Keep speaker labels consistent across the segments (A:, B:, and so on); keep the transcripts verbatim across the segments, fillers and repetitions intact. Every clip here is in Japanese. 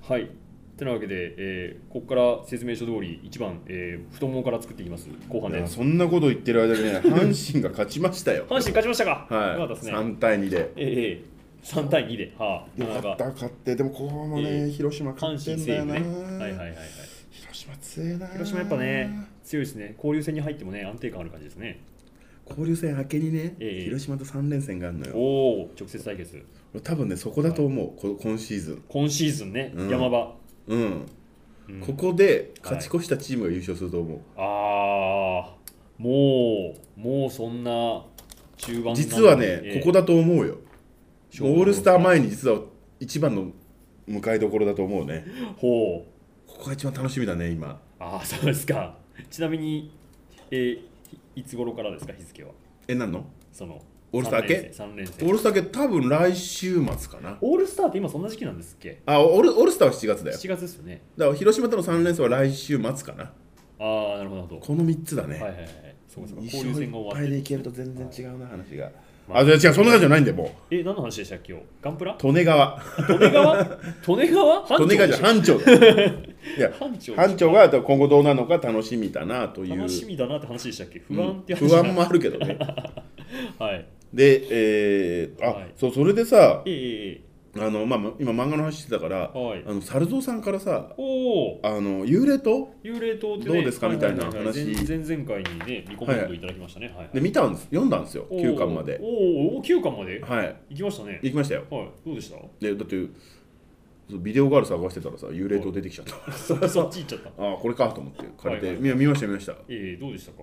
A: はい。てなわけで、えーここから説明書通りいちばん、えー太ももから作っていきます。後半
B: いや
A: です。
B: そんなこと言ってる間にね、阪神が勝ちましたよ。
A: 阪神勝ちましたか。よかった
B: はい、
A: ですね。
B: さんたいにで。
A: えーえーさんたいにで、はあ、
B: よかった、勝って、でもここもね、
A: えー
B: 広島勝
A: 阪
B: ってんだよな。
A: 神西武ね。はいはいはいはい。
B: 広島強いな。
A: 広島やっぱね、強いですね。交流戦に入ってもね、安定感ある感じですね。
B: 交流戦明けにね、
A: えー
B: 広島とさん連戦があるのよ。
A: おお、直接対決。
B: 多分ね、そこだと思う、こ今シーズン。
A: 今シーズンね、
B: うん
A: 山場。
B: うん、
A: うん
B: ここで勝ち越したチームが優勝すると思う。
A: ああ、もう、もうそんな中盤
B: 実はね、
A: えー
B: ここだと思うよ。
A: 勝負
B: オールスター前に実は一番の迎えどころだと思うね。
A: ほう。
B: ここが一番楽しみだね、今。
A: ああ、そうですか。ちなみに、えーいつ頃からですか、日付は。
B: え、なんの
A: その
B: オールスター明け
A: さん連
B: オ
A: 戦。
B: ールスター明け多分来週末かな。
A: オールスターって今そんな時期なんですっけ。
B: あ、オールオールスターはしちがつだよ。
A: しちがつですよね。
B: だから広島とのさん連戦は来週末かな。
A: ああ、なるほどなるほど。
B: このみっつだね。
A: はいはいはい。そうそう。
B: に
A: 交流戦が終わって。
B: いっぱいでいけると全然違うな、話が。
A: まあ
B: あ、じゃあ違う、そんな感じじゃないんだよ、も
A: え、何の話でしたっけ今日。ガンプラ
B: う。利根川。
A: 利根川利根川
B: 利根川じゃ
A: 班
B: 班長だよ。いや、
A: 長でしょ
B: 班長が今後どうなるのか楽しみだなという。
A: 楽しみだなって話でしたっけ。不安って
B: うん
A: 話、
B: 不安もあるけどね。
A: はい。
B: で、えー、あ、
A: はい
B: そう、それでさ、
A: えええ
B: あの、まあ、今漫画の話してたから、
A: はい
B: あの猿蔵さんからさ、
A: おお。
B: あの幽霊島
A: 幽霊島ってね、
B: どうですかみたいな
A: はははは
B: 話
A: 前前々回にね、リコメントいただきましたね。はいはい。
B: で見たんです、読んだんですよ、
A: おー
B: きゅうかんまで。
A: おーおー、きゅうかんまで
B: はい、
A: 行きましたね。
B: 行きましたよ。
A: はい、どうでした
B: で、だって、そうビデオガール探してたらさ、幽霊島出てきちゃった。
A: そそっち行っちゃった。
B: ああ、これかと思って借りて、
A: はいはい
B: 見見ました見ました。
A: ええどうでしたか。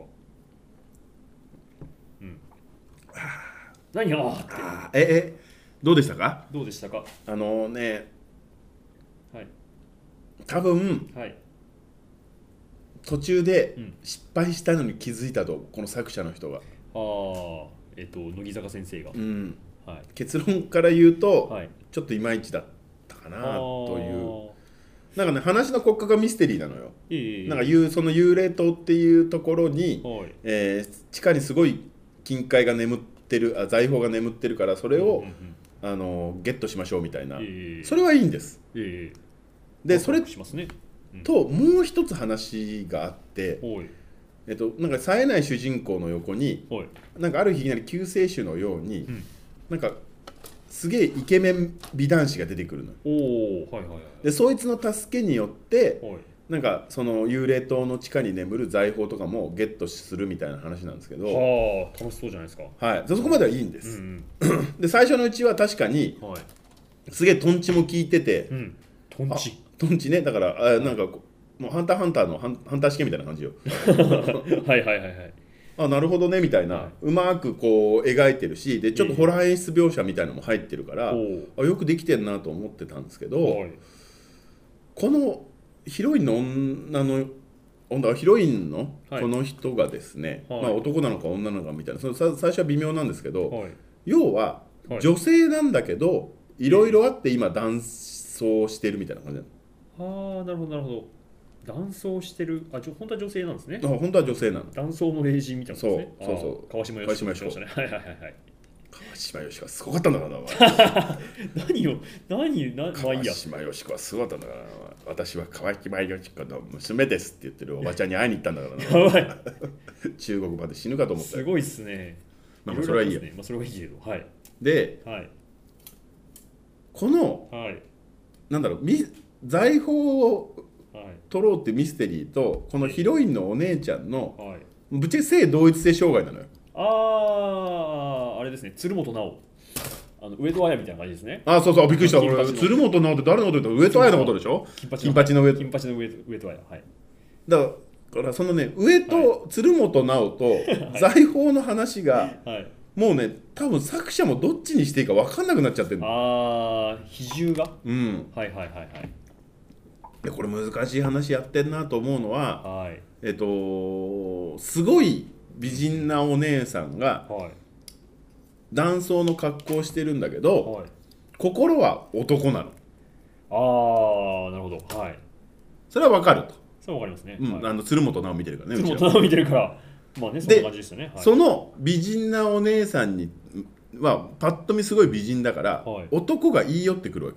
A: うん。何あーって
B: あーええどうでしたか。
A: どうでしたか。
B: あのね、
A: はい
B: 多分
A: はい。
B: 途中で
A: うん
B: 失敗したのに気づいたと、この作者の人が。
A: ああ、えっと乃木坂先生が。
B: うん、
A: はい
B: 結論から言うと、
A: はい。
B: ちょっといまいちだったかな
A: あ
B: という。
A: ー。
B: なんかね、話の骨格がミステリーなのよ。
A: ええ
B: なんかいうその幽霊島っていうところに、
A: はい。
B: えー地下にすごい金塊が眠ってる、あ財宝が眠ってるから、それを、
A: うんうんうん
B: あのゲットしましょうみたいな、
A: ええ
B: それはいいんです。
A: ええ
B: でそれ
A: ワクワクしますね。
B: ともう一つ話があって、
A: はい
B: えっと、なんか冴えない主人公の横に
A: はい。
B: なんかある日いきなり救世主のように、
A: ん
B: なんかすげえイケメン美男子が出てくるの。
A: おお、はいはいはい。
B: でそいつの助けによって
A: はい。
B: なんかその幽霊島の地下に眠る財宝とかもゲットするみたいな話なんですけど、
A: はあ、楽しそうじゃないですか。
B: はい、そこまではいいんで
A: う
B: す。
A: ん
B: で最初のうちは確かに
A: うん。はい。
B: すげえトンチも効いてて、
A: うん。トン
B: あ
A: チ。
B: トンチね、だからあなんかこうもうハンターハンターのハンハンター試験みたいな感じよ。
A: はいはいはいはい。
B: あなるほどねみたいな、
A: はいう
B: まくこう描いてるし、でちょっとホラー演出描写みたいなのも入ってるから、
A: おう
B: あよくできてんなと思ってたんですけど、
A: はい。
B: このヒロインの女の女ヒロインの
A: はい
B: この人がですね、
A: はい
B: まあ、男なのか女なのかみたいな、そのさ最初は微妙なんですけど、
A: はい。
B: 要は
A: はい
B: 女性なんだけどいろいろあって今男装してるみたいな感じなの。
A: ああ、なるほどなるほど。男装してる、あ、じょ本当は女性なんですね。
B: あ本当は女性なの。
A: 男装の霊人みたいなことですね。
B: そうそうそう
A: あー川島よしこ。
B: 川島よしこ
A: ましたね。はいはいはいはい。
B: 川島よしこはすごかったんだからなお前
A: 何を、何、な、まあい
B: 川
A: いや。
B: 島よしこはすごかったんだからな、私は川島よしこの娘ですって言ってるおばちゃんに会いに行ったんだからな
A: やばい。
B: 中国まで死ぬかと思ったよ。
A: すごいっすね。
B: まあまあそれはいいよ
A: ろろありますね。まあそれはいいけど。はい。
B: で
A: はい。
B: この
A: はい。
B: なんだろうみ財宝を
A: はい。
B: 取ろうってミステリーとこのヒロインのお姉ちゃんの
A: はい。
B: ぶっちゃけ性同一性障害なのよ。
A: ああ、あれですね。鶴本直。あの上戸彩みたいな感じですね。
B: あそうそうびっくりした。俺
A: 金八の
B: 鶴本直って誰のこと言ったら上戸彩のことでしょ。
A: 金八
B: 金八の上
A: 金八の上上戸彩。はい。
B: だからそのね上と鶴本直と財宝の話が
A: はい。
B: もうね多分作者もどっちにしていいか分かんなくなっちゃってるの。
A: ああ、比重が。
B: うん
A: はいはいはいはい。
B: でこれ難しい話やってんなと思うのは、
A: はい。
B: えっとすごい美人なお姉さんが
A: はい。
B: 男装の格好をしてるんだけど
A: はい。
B: 心は男なの。
A: ああ、なるほど。はい。
B: それは分かると、
A: それわかりますね。
B: うん
A: はい、
B: あの鶴本直見てるからねうちら
A: 鶴本直見てるから、まあね、そんな感じですよね。はい、
B: その美人なお姉さんにはパッと見すごい美人だから、
A: はい
B: 男が言い寄ってくるわけよ。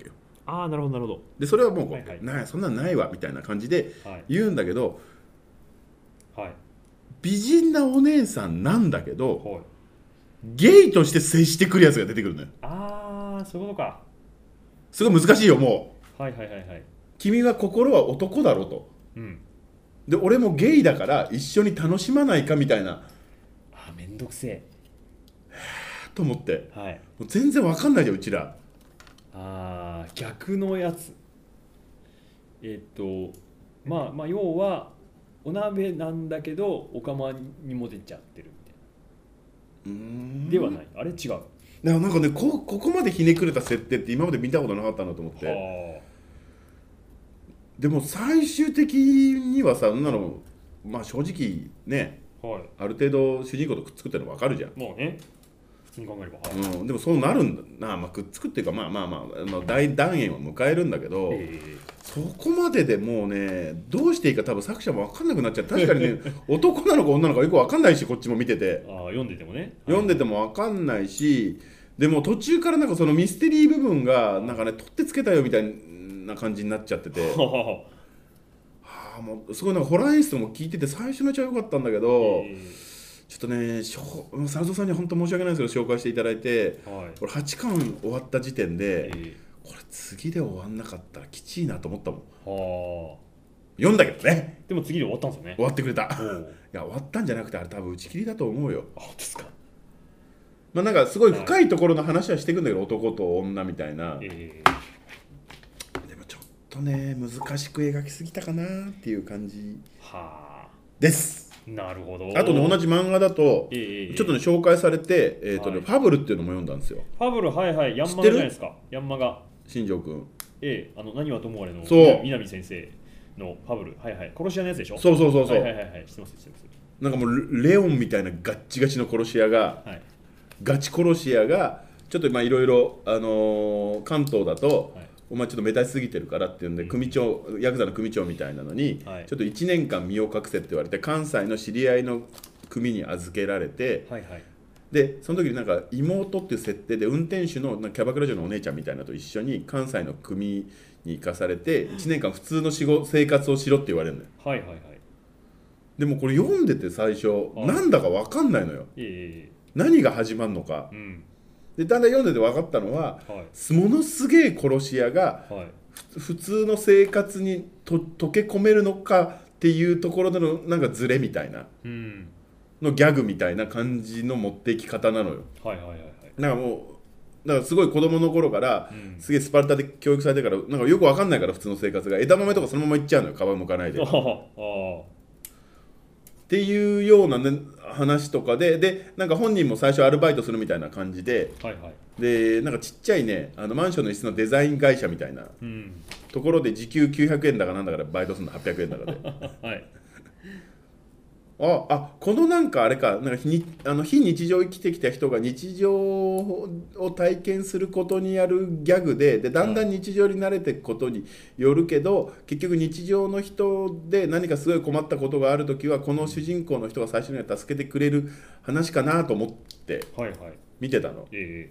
A: ああなるほどなるほ
B: でそれはもうこう、
A: はいはい、
B: なそんなんないわみたいな感じで
A: はい
B: 言うんだけど、
A: はい
B: 美人なお姉さんなんだけど
A: はい、
B: ゲイとして接してくるやつが出てくるのよ。
A: ああそういうことか。
B: すごい難しいよ。もう
A: はいはいはいはい、
B: 君は心は男だろと、
A: うん、
B: で俺もゲイだから一緒に楽しまないかみたいな
A: あーめんどくせえ。
B: と思って、
A: はい、
B: もう全然わかんないじゃんうちら。
A: ああ逆のやつ。えっとまあまあ要はお鍋なんだけどお釜にも出ちゃってるみた
B: うーん
A: いなではない、あれ違う。は
B: だからなんかね、こここまでひねくれた設定って今まで見たことなかったなと思って。
A: あ
B: でも最終的にはさ、そんなのまあ正直ね、
A: はい、
B: ある程度主人公とくっつくっての分かるじゃん。
A: もうね普通に考えれば、はい、
B: うん、でもそうなるんだな、まあ、くっつくっていうかまあまあまあ、まあ、大団円を迎えるんだけど、
A: え
B: そこまででもうねどうしていいか多分作者も分かんなくなっちゃう。確かにね男なのか女なのかよく分かんないし、こっちも見てて
A: ー、あー読んでてもね、
B: 読んでても分かんないし、でも途中からなんかそのミステリー部分がなんかね取ってつけたよみたいな感じになっちゃってて
A: は
B: はあ、もうすごいなんかホラー演出も聞いてて最初のうちは良かったんだけど、
A: え
B: ちょっとねしょサルトさんには本当申し訳ないですけど紹介していただいて、
A: ー、はい、
B: 俺はちかん終わった時点で、
A: え
B: これ次で終わんなかったらきちいなと思ったもん。
A: ー、はあ
B: 読んだけどね、
A: でも次で終わったんですよね。
B: 終わってくれた。い
A: おう
B: や終わったんじゃなくてあれ多分打ち切りだと思うよ。
A: あ本当ですか。
B: まあなんかすごい深いところの話はしていくんだけど、男と女みたいな。
A: え
B: でもちょっとね難しく描きすぎたかなっていう感じ
A: ー、は
B: です。
A: あなるほど。
B: あとね同じ漫画だと
A: えー、
B: ちょっとね紹介されて、えーとね
A: はい
B: ファブルっていうのも読んだんですよ。
A: ファブル、はいはい、ヤンマガ
B: 知ってる
A: じゃないですか。ヤンマガ、
B: 新庄君。
A: ええ、あの何はともあれの
B: そう
A: 南先生のファブル、はいはい、殺し屋のやつでしょ。
B: そうそうそうそう、
A: はいはいはいはい、知ってます知ってます。
B: なんかもうレオンみたいなガッチガチの殺し屋が、
A: はい
B: ガチ殺し屋がちょっとまあいろいろあのー関東だと、
A: はい
B: お前ちょっと目立ちすぎてるからっていうんで、
A: うん
B: 組長ヤクザの組長みたいなのに、
A: はい
B: ちょっといちねんかん身を隠せって言われて関西の知り合いの組に預けられて、
A: はいはい
B: でその時になんか妹っていう設定で運転手のなんかキャバクラ嬢のお姉ちゃんみたいなのと一緒に関西の組に行かされていちねんかん普通の仕事生活をしろって言われるのよ。
A: はいはいはい。
B: でもこれ読んでて最初
A: はい
B: なんだか分かんないのよ。
A: ええ
B: 何が始まるのか。
A: うん、
B: でだんだん読んでて分かったのは、
A: はい
B: ものすげえ殺し屋が
A: はい
B: 普通の生活にと溶け込めるのかっていうところでのなんかズレみたいな
A: うん、
B: のギャグみたいな感じの持っていき方なのよ。
A: はいはいはいはい。
B: なんかもうだからすごい子供の頃から
A: うん
B: すげえスパルタで教育されてからなんかよく分かんないから普通の生活が枝豆とかそのままいっちゃうのよ、皮むかないで。
A: あ
B: っ
A: あ
B: ていうような、ね、話とかででなんか本人も最初アルバイトするみたいな感じで
A: はいはい。
B: でなんかちっちゃいねあのマンションの一室のデザイン会社みたいな
A: うん
B: ところで時給きゅうひゃくえんだかなんだからバイトするのはっぴゃくえんだかで
A: はい
B: ああこのなんかあれかなんか非あの非日常を生きてきた人が日常を体験することにあるギャグででだんだん日常に慣れていくことによるけど結局日常の人で何かすごい困ったことがあるときはこの主人公の人が最初には助けてくれる話かなと思って
A: はいはい。
B: 見てたの。
A: え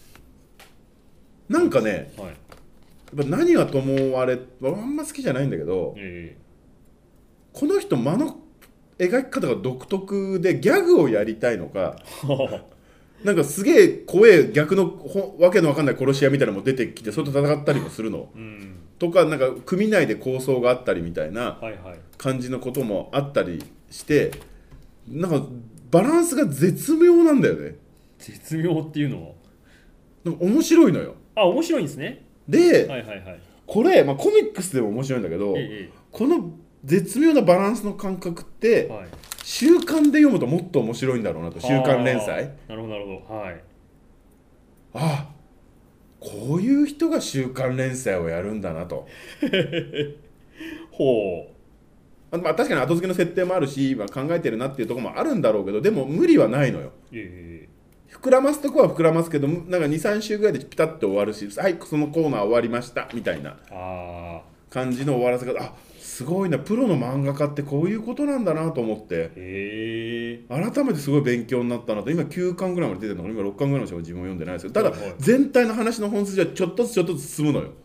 B: なんかね
A: えはい。
B: やっぱ何はともあれあんま好きじゃないんだけど
A: え
B: この人間の描き方が独特でギャグをやりたいのか
A: え
B: なんかすげえ怖え逆のほわけのわかんない殺し屋みたいなのも出てきてそれと戦ったりもするの
A: うん
B: とかなんか組内で抗争があったりみたいな
A: はいはい。
B: 感じのこともあったりしてなんかバランスが絶妙なんだよね。
A: 絶妙っていうのは
B: なんか面白いのよ。
A: あ面白いんですね。
B: で、
A: はいはいはい。
B: これ、まあ、コミックスでも面白いんだけど、
A: え
B: この絶妙なバランスの感覚って、
A: えはい。
B: 週刊で読むともっと面白いんだろうなと。週刊連載
A: あーなるほどなるほど。はい。
B: あこういう人が週刊連載をやるんだなと。
A: ほ
B: あまあ、確かに後付けの設定もあるし、まあ、考えてるなっていうところもあるんだろうけどでも無理はないのよ。
A: う。え
B: 膨らますとこは膨らますけどなんかにさん週ぐらいでピタッと終わるしはいそのコーナー終わりましたみたいな
A: えあ
B: 感じの終わらせ方あすごいなプロの漫画家ってこういうことなんだなと思って
A: あ。へえ。
B: 改めてすごい勉強になったなと。今きゅうかんぐらいまで出てるのか今ろっかんぐらいまでしか自分も読んでないですけどただ
A: はいはい
B: 全体の話の本筋はちょっとずつちょっとずつ進むのよ。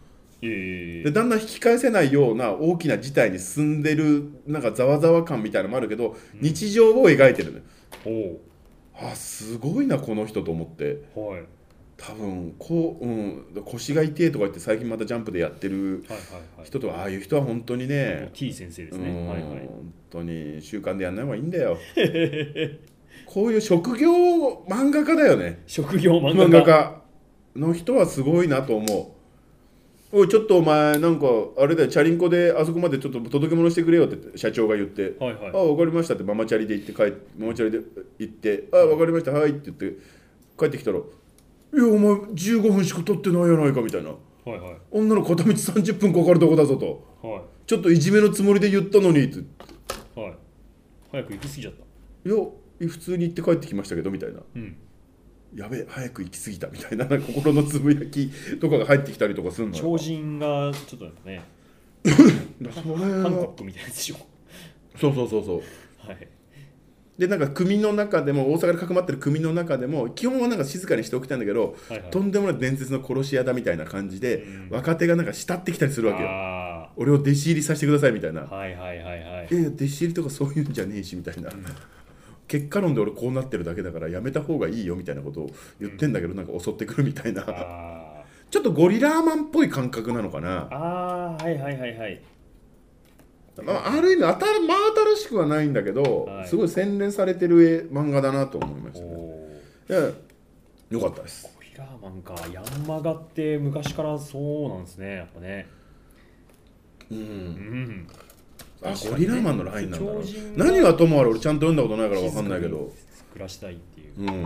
A: え
B: でだんだん引き返せないような大きな事態に進んでるなんかざわざわ感みたいなのもあるけど、
A: うん
B: 日常を描いてるのよ。
A: お
B: あすごいなこの人と思って。
A: おはい
B: 多分こう、うん、腰が痛いとか言って最近またジャンプでやってる
A: はいはいはい
B: 人とかああいう人は本当にね、
A: T 先生です
B: うん、
A: ねはいはい
B: 本当に習慣でやんない方がいいんだよこういう職業漫画家だよね。
A: 職業漫
B: 漫
A: 画家
B: 画家の人はすごいなと思う。おいちょっとお前なんかあれだよチャリンコであそこまでちょっと届け物してくれよって社長が言って、
A: はいはい
B: あ分かりましたってママチャリで行って帰ってママチャリで行ってあ分かりましたはいって言って帰ってきたらいやお前じゅうごふんしか撮ってないやないかみたいな、
A: はいはい
B: 女の片道さんじゅっぷんかかるとこだぞと、
A: は
B: ちょっといじめのつもりで言ったのにって、い
A: いはい早く行き過ぎちゃった
B: や普通に行って帰ってきましたけどみたいな、
A: うん
B: やべえ早く行き過ぎたみたいななんか心のつぶやきとかが入ってきたりとかするのよ。
A: 超人がちょっとなんかね
B: それ
A: 韓
B: は
A: 国みたいなやつでしょ
B: そうそうそうそう
A: はい
B: でなんか組の中でも大阪でかくまってる組の中でも基本はなんか静かにしておきたいんだけど、
A: はいはい
B: とんでもない伝説の殺し屋だみたいな感じで、
A: うん
B: 若手がなんか慕ってきたりするわけよ。
A: あ
B: 俺を弟子入りさせてくださいみたいな、
A: あはいはいはいはい
B: いやいや弟子入りとかそういうんじゃねえしみたいな、
A: うん
B: 結果論で俺こうなってるだけだからやめた方がいいよみたいなことを言ってんだけど、なんか襲ってくるみたいな
A: あ
B: ちょっとゴリラーマンっぽい感覚なのかな。
A: ーあーはいはいはいはい
B: まあ、ある意味あた真新しくはないんだけど、
A: はい
B: すごい洗練されてる絵漫画だなと思いました
A: お
B: ね。
A: ー
B: いやよかったです。
A: ゴリラーマンかヤンマガって昔からそうなんですねやっぱね
B: う
A: うんん
B: あゴリラーマンのラインなんだな。
A: 超人が
B: 何はともあれ俺ちゃんと読んだことないから分かんないけど、
A: 暮らしたいっていう、
B: うん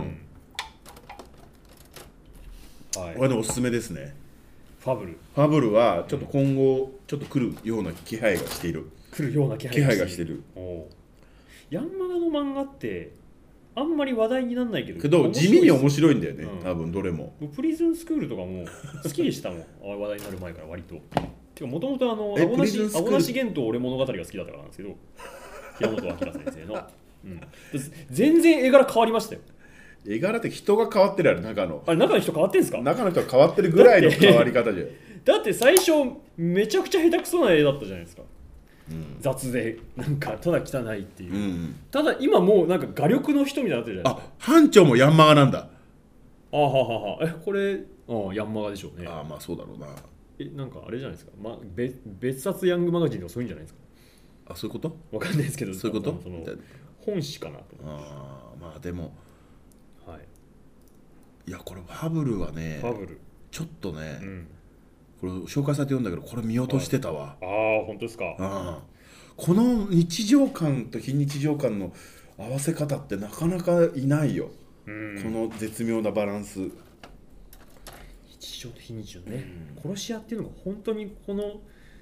A: はい、
B: これでおすすめですね。
A: ファブル
B: ファブルはちょっと今後ちょっと来るような気配がしている。
A: 来るような気配
B: 気配がしてる
A: おうヤンマガの漫画ってあんまり話題にならないけど
B: けど地味に面
A: い
B: 白いんだよね、
A: うん
B: 多分どれも。
A: プリズンスクールとかも好きでしたもんあ話題になる前から割とてかもともとあの
B: え
A: 青梨
B: プリズンスクール
A: 青梨玄と俺物語が好きだったからなんですけど平本明先生の、うん、で全然絵柄変わりましたよ。
B: 絵柄って人が変わってるやろ中の
A: あれ中の人変わってんすか。
B: 中の人が変わってるぐらいの変わり方じゃん。
A: だって最初めちゃくちゃ下手くそな絵だったじゃないですか、
B: うん
A: 雑でなんかただ汚いっていう、
B: うん、
A: ただ今もうなんか画力の人みたいになってるじゃないですか。
B: あ班長もヤンマガなんだ。
A: あはははえこれあヤンマガでしょうね。
B: ああまあそうだろうな。
A: えなんかあれじゃないですか、ま、別別冊ヤングマガジンとかそういうんじゃないですか。
B: あそういうこと
A: わかんないですけど
B: そういうこと
A: その
B: みたいな
A: 本誌かなと。
B: あーまあでも
A: はい
B: いやこれファブルはね
A: ファブル、
B: ちょっとね、
A: うん、
B: これ紹介されて読んだけどこれ見落としてたわ、
A: ああ本当ですか。
B: うんこの日常感と非日常感の合わせ方ってなかなかいないよ、
A: うん
B: この絶妙なバランス。
A: 日常と非日常ね、殺し屋っていうのが本当にこの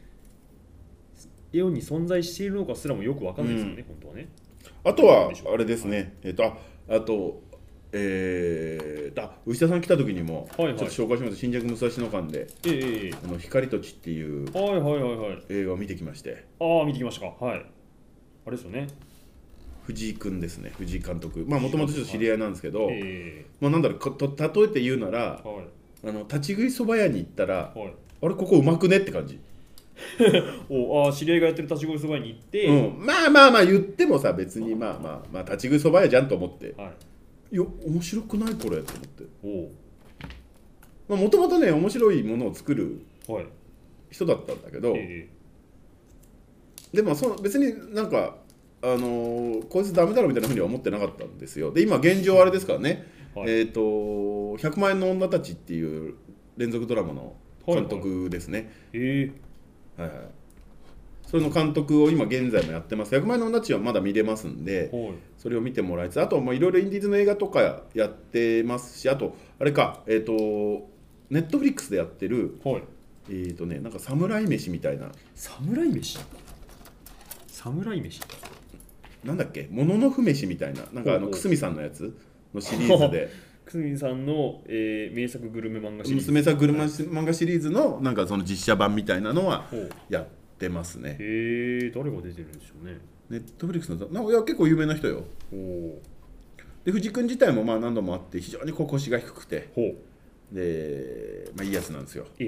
A: 世に存在しているのかすらもよくわかんないですよね、
B: うん
A: 本当はね。
B: あとはあれですね、えっとああとえー、あ牛田さん来た時にもち
A: はいはい
B: ょっと紹介します。新宿武蔵野間で
A: えええ
B: あの光と地っていう
A: えはいはいはいはい。
B: 映画を見てきまして、
A: ああ見てきましたか。はいあれですよね。
B: 藤井君ですね、藤井監督、まあもともとちょっと知り合いなんですけど、
A: え
B: まあなんだろうかと例えて言うなら
A: えはい
B: あの立ち食いそば屋に行ったら
A: はい。
B: あれここうまくねって感じ、
A: おあ知り合いがやってる立ち食いそば屋に行って、
B: うん、まあまあまあ言ってもさ別にまあまあまあ立ち食いそば屋じゃんと思って
A: はい
B: いや面白くないこれと思って
A: お
B: もともとね面白いものを作る
A: はい
B: 人だったんだけど、
A: え
B: でもその別になんかあのーこいつダメだろみたいなふうには思ってなかったんですよ。で今現状あれですからね、
A: はい
B: えっ、とひゃくまん円の女たちっていう連続ドラマの監督ですね、
A: ええ
B: はいはい、それの監督を今現在もやってます。ひゃくまん円の女たちはまだ見れますんで、
A: はい
B: それを見てもらいつつ、あといろいろインディーズの映画とかやってますし、あとあれかえっ、とネットフリックスでやってる
A: はい
B: えっ、とねなんか侍飯みたいな、
A: 侍飯侍飯
B: なんだっけもののふ飯みたいな、なんかあ
A: ほうほう
B: のくすみさんのやつのシリーズで
A: くすみさんの、えー名作グルメ漫画シリーズ
B: 娘さんグルメ漫画シリーズのなんかその実写版みたいなのは
A: ほう
B: やってますね。
A: へえ誰が出てるんでしょうね。
B: ネットフリックスのなんかいや結構有名な人よ。
A: おお
B: で藤君自体もまあ何度もあって非常にこう腰が低くて
A: ほう
B: で、まあ、いいやつなんですよ。
A: え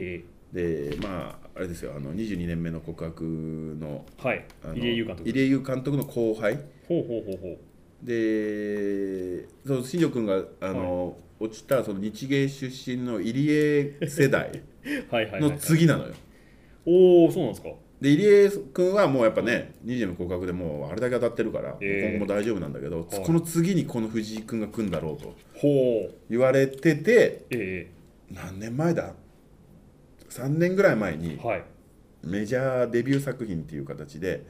B: でまああれですよ、あのにじゅうにねんめの告白の、
A: はい、
B: あの
A: 入江優監督。
B: 入江優監督の後輩
A: ほうほうほうほう。
B: で、その新庄君があの、はい、落ちたその日芸出身の入江世代の次なのよ。
A: おお、そうなんですか。
B: で入江君はもうやっぱね、にじゅうねんの告白でもうあれだけ当たってるから、
A: えー、
B: 今後も大丈夫なんだけど、はい、この次にこの藤井君が来るんだろうと言われてて、えー、何年前ださんねんぐらい前に、はい、メジャーデビュー作品っていう形で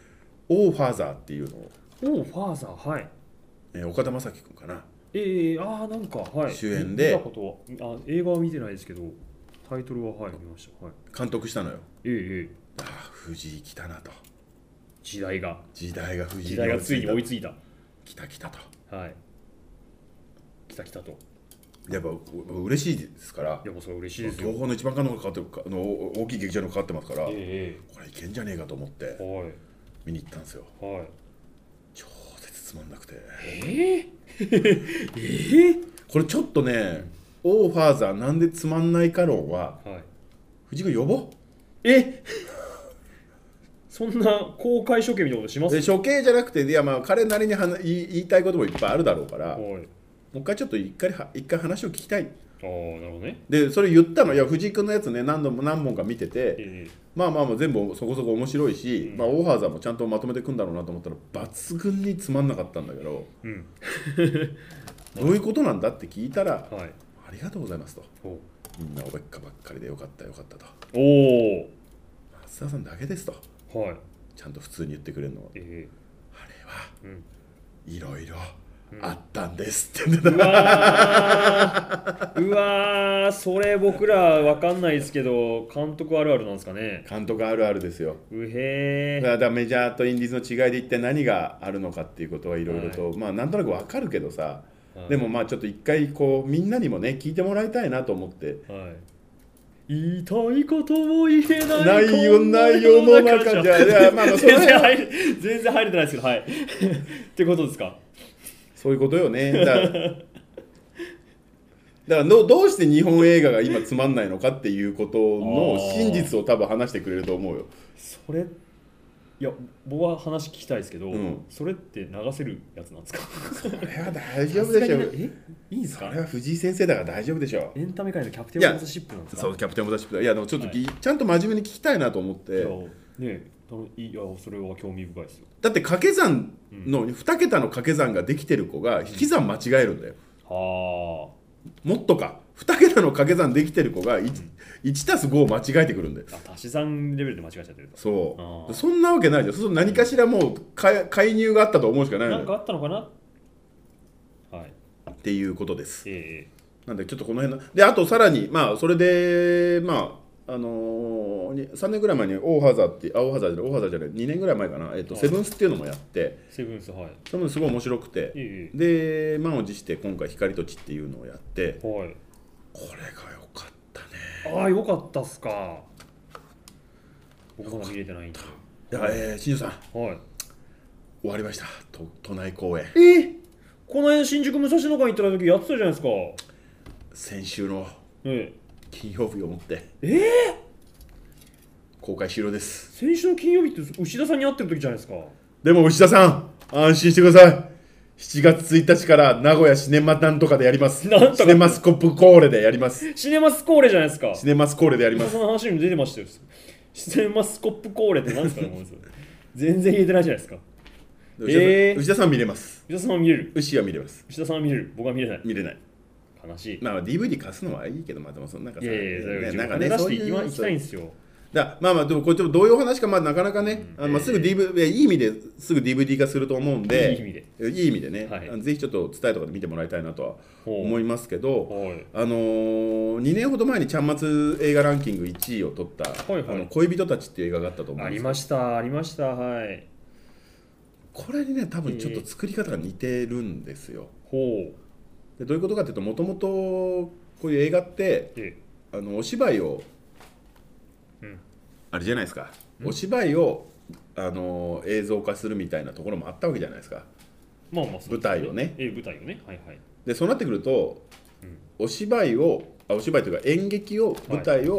B: 「オーファーザー」っていうのを、
A: オーファーザー、はい、
B: えー、岡田将生君かな、
A: ええー、ああなんか、はい、
B: 主演で、
A: 見たことは、あ、映画は見てないですけどタイトルは、はい、見ました、はい、
B: 監督したのよ。
A: ええー
B: ああ藤井来たなと、
A: 時代が
B: 時代が藤井
A: 時代がついに追いついた、
B: 来た来たと、
A: はい、来た来たと、
B: やっぱ嬉しいですから。
A: いやもうそれ嬉しいですよ。
B: 東宝の一番館のかかってるの大きい劇場にかかってますから、
A: えー、
B: これいけんじゃねえかと思って見に行ったんですよ、はい、超絶つまんなくて、
A: えー、えー、
B: これちょっとね、オーファーザーなんでつまんないか論は、はい、藤井君呼ぼう。
A: えそんな公開処刑みたいなことします？
B: 処刑じゃなくて、いやまあ彼なりにはな 言, い言いたいこともいっぱいあるだろうから、はい、もう一回ちょっと一回一回話を聞きたい。
A: ああ、なるほどね。
B: でそれ言ったの、いや藤井君のやつね、何度も何本か見てて、えー、まあまあまあ全部そこそこ面白いし、うん、まあオーハーザーもちゃんとまとめてくんだろうなと思ったら抜群につまんなかったんだけど、うん、どういうことなんだって聞いたら、はい、ありがとうございますと、みんなおべっかばっかりでよかったよかったと、おお松田さんだけですと、はい、ちゃんと普通に言ってくれるのは、えー、あれはいろいろあったんですって、うん、う
A: わーうわーそれ僕ら分かんないですけど監督あるあるなんですかね。
B: 監督あるあるですよ。
A: うへー。
B: だからメジャーとインディーズの違いで一体何があるのかっていうことはいろいろと、はい、まあなんとなく分かるけどさ、はい、でもまあちょっと一回こうみんなにもね聞いてもらいたいなと思って、はい、
A: 言いたいことも言えない
B: ないよない世の中じゃ、いやまあまあそれ
A: 全然入れ全然入れてないですけど、はいってことですか。
B: そういうことよね。だからだからどうして日本映画が今つまんないのかっていうことの真実を多分話してくれると思うよ。
A: それいや僕は話聞きたいですけど、うん、それって流せるやつなんですか？
B: それは大丈夫でしょう。
A: えいいんですか？
B: それは藤井先生だから大丈夫でしょう。
A: エンタメ界のキャプテンオブザシップなんですか？
B: そうキャプテンオブザシップだ。いやでもちょっと、はい、ちゃんと真面目に聞きたいなと思って。いや
A: ねいやそれは興味深いですよ。
B: だって掛け算のに桁の掛け算ができてる子が引き算間違えるんだよ。うん、はあ。もっとかに桁の掛け算できてる子が いちたすごを間違えてくるんだよ。
A: あ足し算レベルで間違えちゃってる。
B: そうそんなわけないじゃん。そうすると何かしらもう介入があったと思うしかないのよ。
A: なんかあったのかな、はい、
B: っていうことです、えー、なんでちょっとこの辺のであとさらにまあそれでまああのー、さんねんぐらい前にオーハザーってあオーハザーじゃないオーハザーじゃないにねんぐらい前かな、えーと、セブンスっていうのもやって
A: セブンスはい
B: それもすごい面白くて、えー、で満を持して今回光と地っていうのをやって、はい、これが良かったね。
A: ああ良かったっすか。僕まだ見れてないんで。
B: いやえー、新庄さん、はい、終わりましたと都内公演。
A: えー、この間新宿武蔵野館行った時やってたじゃないですか。
B: 先週の、ええ金曜日をもって
A: えー、
B: 公開終了です。
A: 先週の金曜日って牛田さんに会ってる時じゃないですか。
B: でも牛田さん安心してください。しちがつついたちから名古屋シネマなんとかでやります。なんとかシネマスコップコーレでやります。
A: シネマスコーレじゃないですか。
B: シネマスコーレでやります。
A: その話にも出てましたよ。シネマスコップコーレって何ですかね全然言えてないじゃないですか。
B: 牛田さん、えー、牛田さん見れます。
A: 牛田さんは見れる。
B: 牛は見れます。
A: 牛田さんは見れる。僕は見れない。
B: 見れない。
A: 悲しい。
B: まあ ディーブイディー 貸すのはいいけど、まあでもそのなんかさ、いやい
A: やなんかね、そういう今行きたいんですよ。
B: だまあまあでもこっちもどういう話かまあなかなかね、うん、あのまあすぐ ディーブイディー いい意味ですぐ ディーブイディー 化すると思うんで、いい意味でいい意味でね、はい、ぜひちょっと伝えとかで見てもらいたいなとは思いますけど、あのー、にねんほど前にちゃんまつ映画ランキングいちいを取った、はいはい、あの恋人たちっていう映画があったと思うんです。
A: ありましたありましたはい。
B: これにね多分ちょっと作り方が似てるんですよ。ほうでどういうことかというと、もともとこういう映画って、ええ、あのお芝居を、うん、あれじゃないですか、うん、お芝居をあの映像化するみたいなところもあったわけじゃないですか。まあまあそうですね、舞台をね、
A: ええ、舞台をね、はいはい。
B: でそうなってくると、うん、お芝居をあお芝居というか演劇を舞台を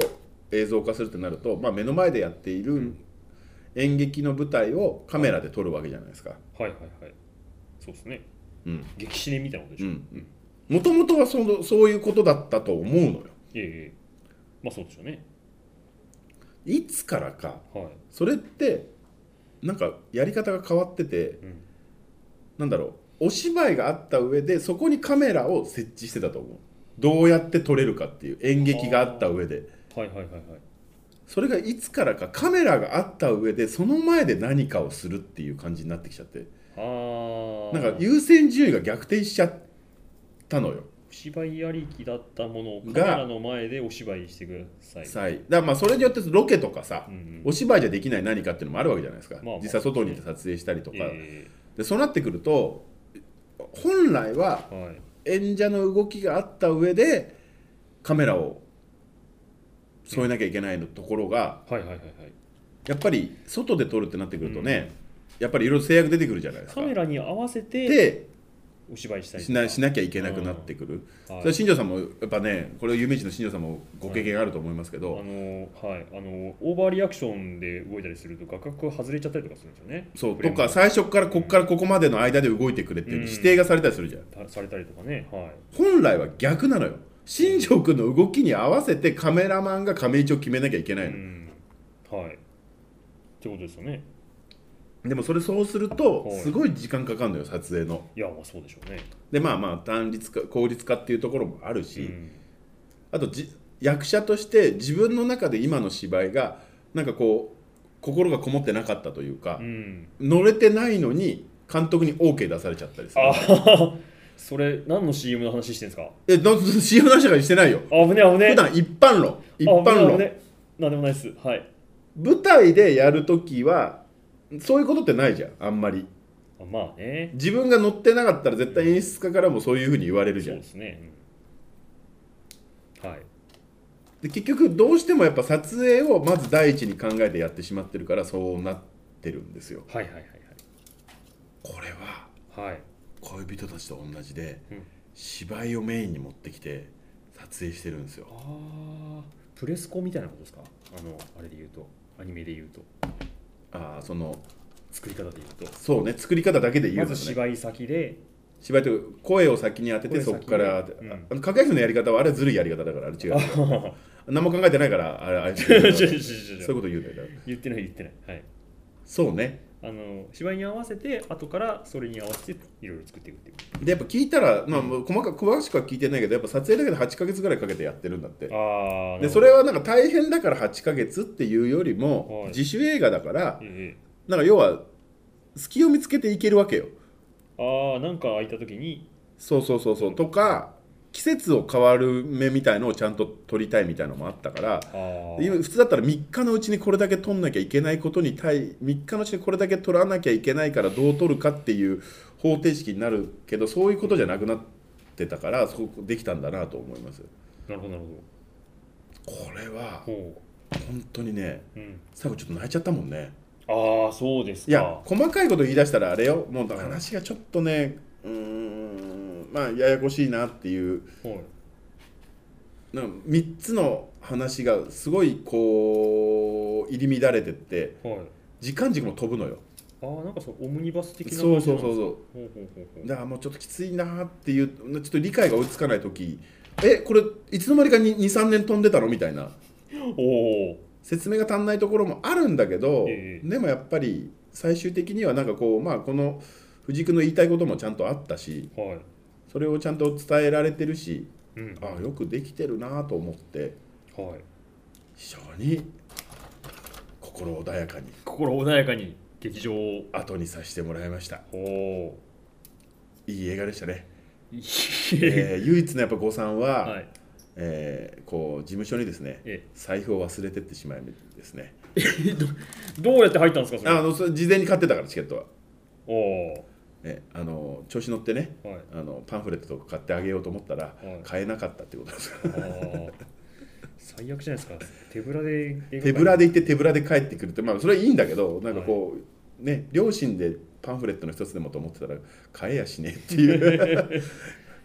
B: 映像化するってなると、まあ、目の前でやっている
A: うん
B: 演劇の舞台をカメラで撮るわけじゃないですか。
A: はいはいはい。そうですね。
B: うん
A: 激シネみたいなことでしょ。
B: うんもともとはそのそういうことだったと思うのよ。
A: いえいえ。まあそうでしょうね。
B: いつからか
A: はい。
B: それってなんかやり方が変わってて、
A: うん
B: なんだろう、お芝居があった上でそこにカメラを設置してたと思う。どうやって撮れるかっていう演劇があった上で、
A: はいはいはいはい。
B: それがいつからかカメラがあった上でその前で何かをするっていう感じになってきちゃって、
A: ああ。
B: なんか優先順位が逆転しちゃったのよ。
A: お芝居ありきだったものをカメ
B: が
A: ラの前でお芝居してください。
B: さいだからまあそれによってロケとかさ、
A: うんうん
B: お芝居じゃできない何かっていうのもあるわけじゃないですか、
A: まあまあ
B: 実際外に行って撮影したりとか、
A: え
B: でそうなってくると本来は
A: えはい。
B: 演者の動きがあった上でカメラを添えなきゃいけないのところが、
A: はいはいはいはい。
B: やっぱり外で撮るってなってくるとね、やっぱりいろいろ制約出てくるじゃないですか。
A: カメラに合わせて
B: で
A: お芝居したり
B: し
A: とか
B: なしなきゃいけなくなってくる、
A: はい
B: それ新庄さんもやっぱね、これ有名人の新庄さんもご経験あると思いますけど、
A: あのはいあのオーバーリアクションで動いたりすると画角が外れちゃったりとかするんですよね。
B: そう
A: フレームが
B: とか最初からここからここまでの間で動いてくれっていう
A: うん
B: 指定がされたりするじゃん。
A: たされたりとかね。はい。
B: 本来は逆なのよ。新庄君の動きに合わせてカメラマンが亀位置を決めなきゃいけないの、
A: うんはい。ってことですよね。
B: でもそれそうすると
A: はい
B: すごい時間かかるのよ、撮影の。
A: いやまあそうでしょうね。
B: でまあまあ単率化効率化っていうところもあるし、
A: うん
B: あとじ役者として自分の中で今の芝居がなんかこう心がこもってなかったというか、
A: うん
B: 乗れてないのに監督に OK 出されちゃったりする。
A: ああそれ何の シーエム の話してんですか。
B: えな シーエム なしかしてないよ。
A: あ危ねえ危ねえ。
B: 普段一般論一般論
A: あ危ねえ危ねえなんでもないです。はい。
B: 舞台でやるときはそういうことってないじゃん、あんまり。
A: あまあね。
B: 自分が乗ってなかったら絶対演出家からもそういうふうに言われるじゃ。
A: そうんですね。うんはい。
B: で結局どうしてもやっぱ撮影をまず第一に考えてやってしまってるからそうなってるんですよ。
A: はいはいはい
B: これは
A: はい。はい。
B: 恋人たちと同じで、
A: うん
B: 芝居をメインに持ってきて撮影してるんですよ。
A: ああプレスコみたいなことですか。あのあれで言うとアニメで言うと
B: ああその
A: 作り方で言うと
B: そうね、作り方だけで言うとね、
A: まず芝居先で
B: 芝居というか声を先に当てて
A: 声先
B: そこから、
A: でうん
B: ああのかがやふのやり方はあれはずるいやり方だからあれ違う
A: あ
B: 何も考えてないからあれあれ
A: 違う違う違う違う
B: そういうこと言うんだよ。
A: 言ってない言ってない。はい。
B: そうね。
A: あの芝居に合わせて後からそれに合わせていろいろ作っていくっていう。
B: でやっぱ聞いたら、まあ、もう細かく詳しくは聞いてないけどやっぱ撮影だけではちかげつぐらいかけてやってるんだって。
A: ああ。
B: でそれはなんか大変だからはちかげつっていうよりも、
A: はい
B: 自主映画だから
A: え
B: なんか要は隙を見つけていけるわけよ。
A: え、ああなんか空いた時に
B: そうそうそうそうとか季節を変わる目みたいのをちゃんと撮りたいみたいのもあったから、
A: ああ
B: 今普通だったらみっかのうちにこれだけ撮んなきゃいけないことに対みっかのうちにこれだけ撮らなきゃいけないからどう撮るかっていう方程式になるけどそういうことじゃなくなってたからそうできたんだなと思います。
A: なるほどなる
B: これは
A: ほど。ほ
B: 本当にね
A: う。うん。
B: 最後ちょっと泣いちゃったもんね。
A: ああそうですか。
B: いや細かいこと言い出したらあれよもう話がちょっとねうーんまあややこしいなっていう
A: はい。
B: なんかみっつの話がすごいこう入り乱れてって
A: はい。
B: 時間軸も飛ぶのよ。
A: ああなんかそうオムニバス的な
B: そうそうそうそう
A: う。ほうほうほうほう。
B: だからもうちょっときついなーっていうちょっと理解が追いつかない時えこれいつの間にかににさんねん飛んでたのみたいな
A: おお。
B: 説明が足んないところもあるんだけど、
A: ええ
B: でもやっぱり最終的にはなんかこうまあこの藤井君の言いたいこともちゃんとあったし
A: はい。
B: それをちゃんと伝えられてるし
A: うん。
B: ああよくできてるなと思って
A: はい。
B: 非常に心穏やかに
A: 心穏やかに劇場を。
B: 後にさせてもらいました。
A: おお。
B: いい映画でしたね、
A: い
B: えー唯一のやっぱ誤算は、
A: はい。
B: えーこう事務所にですね
A: え
B: 財布を忘れてってしまいですね
A: どうやって入ったんですかそれ。
B: あのそれ事前に買ってたからチケットは、
A: おお。
B: ね、あの調子乗ってね
A: はい。
B: あのパンフレットとか買ってあげようと思ったら、
A: はい
B: 買えなかったってことです
A: あー最悪じゃないですか。手ぶらで映画
B: 手ぶらで行って手ぶらで帰ってくるってまあそれはいいんだけどなんかこう、ね両親でパンフレットの一つでもと思ってたら買えやしねっていう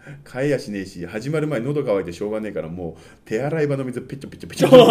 B: 買えやしねえし、始まる前喉乾いてしょうがねえから、もう手洗い場の水ペチョペチョペチョ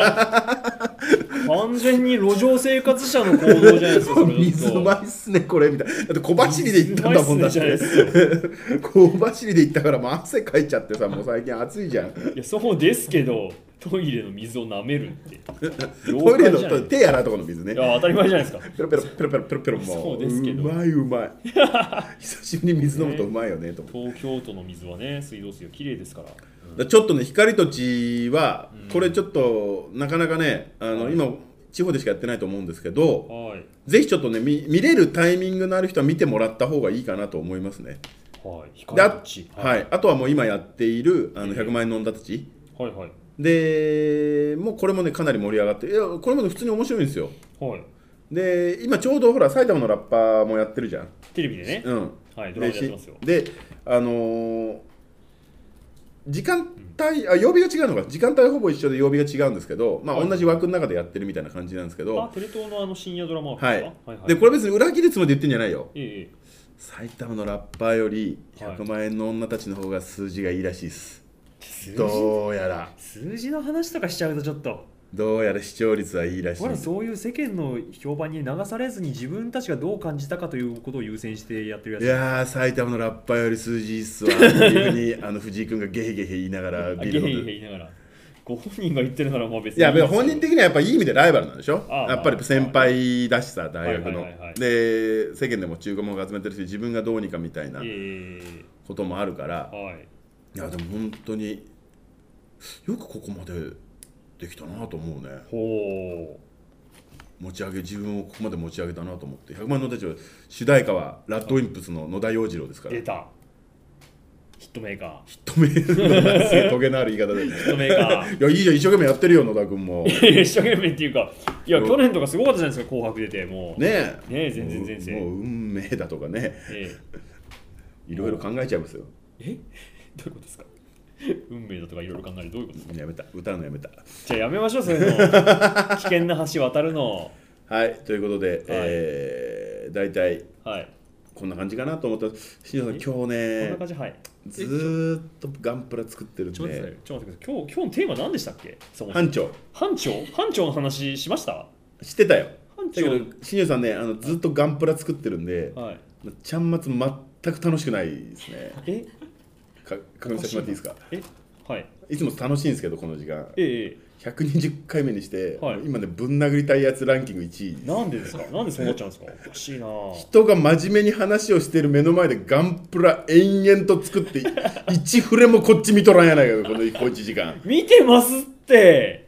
A: 完全に路上生活者の行動じゃないですか。それ
B: 水うまいっすねこれみたいな。だって小走りで行ったんだもんだって。小走りで行ったからもう汗かいちゃってさ、もう最近暑いじゃん。
A: いやそうですけど、トイレの水を舐めるって
B: トイレの手洗うところの水ね。
A: いや当たり前じゃないですか。
B: ペロペロペロペロペロペロ。もう
A: そうですけど、
B: うまいうまい久しぶりに水飲むとうまいよねと思う。
A: 東京都の水はね、水道水がきれいですから。
B: ちょっとね、光と地はこれちょっとなかなかね、あの、はい、今地方でしかやってないと思うんですけど、はい、ぜひちょっとね 見, 見れるタイミングのある人は見てもらった方がいいかなと思いますね。
A: はい、
B: 光と地、はいはい、あとはもう今やっているあのひゃくまん円の女たち、
A: はいはい、
B: でもうこれもねかなり盛り上がって、いやこれも、ね、普通に面白いんですよ。
A: はい、
B: で今ちょうどほら埼玉のラッパーもやってるじゃん、
A: テレビでね、
B: うん、
A: はい、ドラマでやってますよ。
B: であのー時間帯、あ曜日が違うのか、時間帯はほぼ一緒で曜日が違うんですけど、まあ、同じ枠の中でやってるみたいな感じなんですけど、
A: あテレ東のあの深夜ドラマ
B: は、はいはい、でこれ別に裏切るつもりで言ってんじゃないよ、
A: ええ、
B: 埼玉のラッパーよりひゃくまん円の女たちの方が数字がいいらしいです、はい、どうやら
A: 数字の話とかしちゃうとちょっと
B: どうやら視聴率はいいらしい。
A: ほらそういう世間の評判に流されずに自分たちがどう感じたかということを優先してやってるやつ。
B: いやー埼玉のラッパーより数字いいっすわっていうふうにあの藤井君がゲヘゲヘ言いながら
A: ビルのゲヘゲヘ言いながらご本人が言ってるならまあ別に
B: いや本人的にはやっぱいい意味でライバルなんでしょ。やっぱり先輩だしさ大学ので世間でも中古も集めてるし自分がどうにかみたいなこともあるから、はい、いやでも本当によくここまでできたなと思うね。ほう持ち上げ自分をここまで持ち上げたなと思って。ひゃくまんのたちは主題歌はラッドウィンプスの野田洋次郎ですから。
A: 出たヒットメーカー。
B: ヒットメーカートゲのある言い方でヒ
A: ットメーカー
B: いやいいじゃん一生懸命やってるよ野田君も
A: 一生懸命っていうかいや去年とかすごかったじゃないですか紅白出てもう
B: ね
A: えねえ全然全然
B: もう運命だとかね、ええ、いろいろ考えちゃいますよ。
A: えどういうことですか運命だとかいろいろ考えるどういうことですか。
B: やめた歌うのやめた。
A: じゃあやめましょうそういうの危険な橋渡るの。
B: はいということで、はいえー、大体、はい、こんな感じかなと思った。新庄さん今日ね
A: こんな感じ、はい、
B: ずーっとガンプラ作ってるんで。
A: ちょっと待ってください。今日今日のテーマ何でしたっけ。
B: 班長
A: 班長班長の話しました。
B: 知ってたよ。
A: 班長
B: だけど新庄さんねあのずっとガンプラ作ってるんで、はい、ちゃんまつ全く楽しくないですね。えか確認させてもらっていいですか。
A: えはい、
B: いつも楽しいんですけどこの時間、
A: ええ、
B: ひゃくにじゅっかいめにして、はい、今ねぶん殴りたいやつランキングいちい。
A: なんでですか。なんでそうなっちゃうんですか。おかしいな。
B: 人が真面目に話をしてる目の前でガンプラ延々と作っていちフレもこっち見とらんやないかこの小いちじかん
A: 見てますって。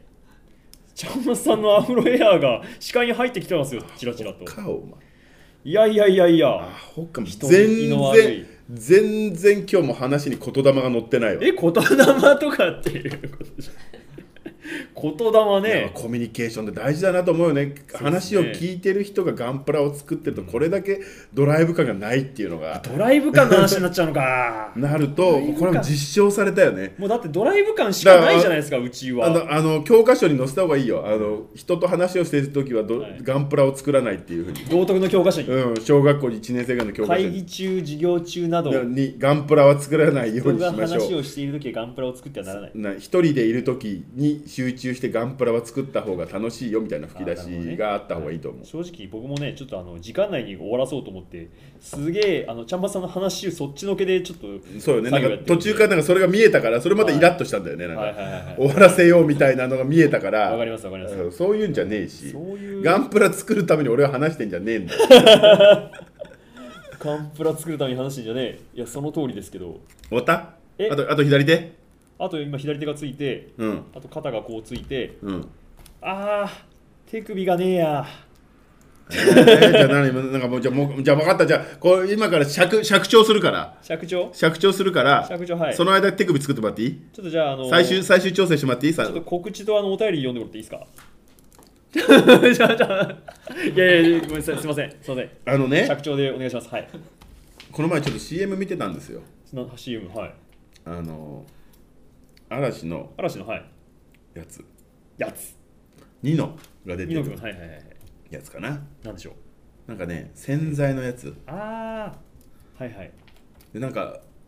A: ちゃんまさんのアフロエアーが視界に入ってきてますよチラチラと。
B: 顔
A: いやいやいやいや
B: あほかも全然全然今日も話に言霊が乗ってないわ。
A: え言霊とかっていうことじゃ言霊ね。
B: コミュニケーションって大事だなと思うよね。話を聞いてる人がガンプラを作ってるとこれだけドライブ感がないっていうのが、
A: ドライブ感の話になっちゃうのか
B: なるとこれも実証されたよね。
A: もうだってドライブ感しかないじゃないですかうちは。
B: あのあの教科書に載せた方がいいよ。あの人と話をしている時は、はい、ガンプラを作らないっていうふうに
A: 道徳の教科書に、
B: うん、小学校いちねん生ぐらいの教科書に
A: 会議中授業中など
B: にガンプラは作らないようにしましょう。
A: 人が話をしている時はガンプラを作ってはならない。
B: な一人でいる時に集中してガンプラは作った方が楽しいよみたいな吹き出しがあった方がいいと思う。
A: ね、正直僕もねちょっとあの時間内に終わらそうと思ってすげえあのちゃんまさんの話そっちのけでちょっと
B: そうよね。なんか途中からなんかそれが見えたからそれまたイラッとしたんだよね。なんか終わらせようみたいなのが見えたから。
A: わかりますわかります。
B: そういうんじゃねえし、
A: そういう
B: ガンプラ作るために俺は話してんじゃねえんだよ。
A: ガンプラ作るために話してんじゃねえ。いやその通りですけど。
B: 終わった？あとあと左手？
A: あと今左手がついて、うん、あと肩がこうついて、うん、あー手首がねえや。
B: えー、じゃあ何なんかもうじゃあもうじゃあ分かった。じゃあこう今から尺尺調するから
A: 尺調
B: 尺調するから
A: 尺調、はい、
B: その間手首作ってもらっていい？
A: ちょっとじゃあ、あのー、
B: 最終最終調整してもらっていい？
A: ちょっと告知とあのお便り読んでもらっていいですか？じゃあじゃあいやいやごめんなさいすいませんすいません
B: あのね
A: 尺調でお願いします。はい。
B: この前ちょっと シーエム 見てたんですよ。
A: シーエム はい。
B: あの嵐の
A: 嵐のはい
B: やつ
A: やつ
B: ニノが出てる
A: はいはいはい
B: やつかな。
A: なんでしょう。
B: なんかね洗剤のやつ。
A: ああはいはい。
B: でなんか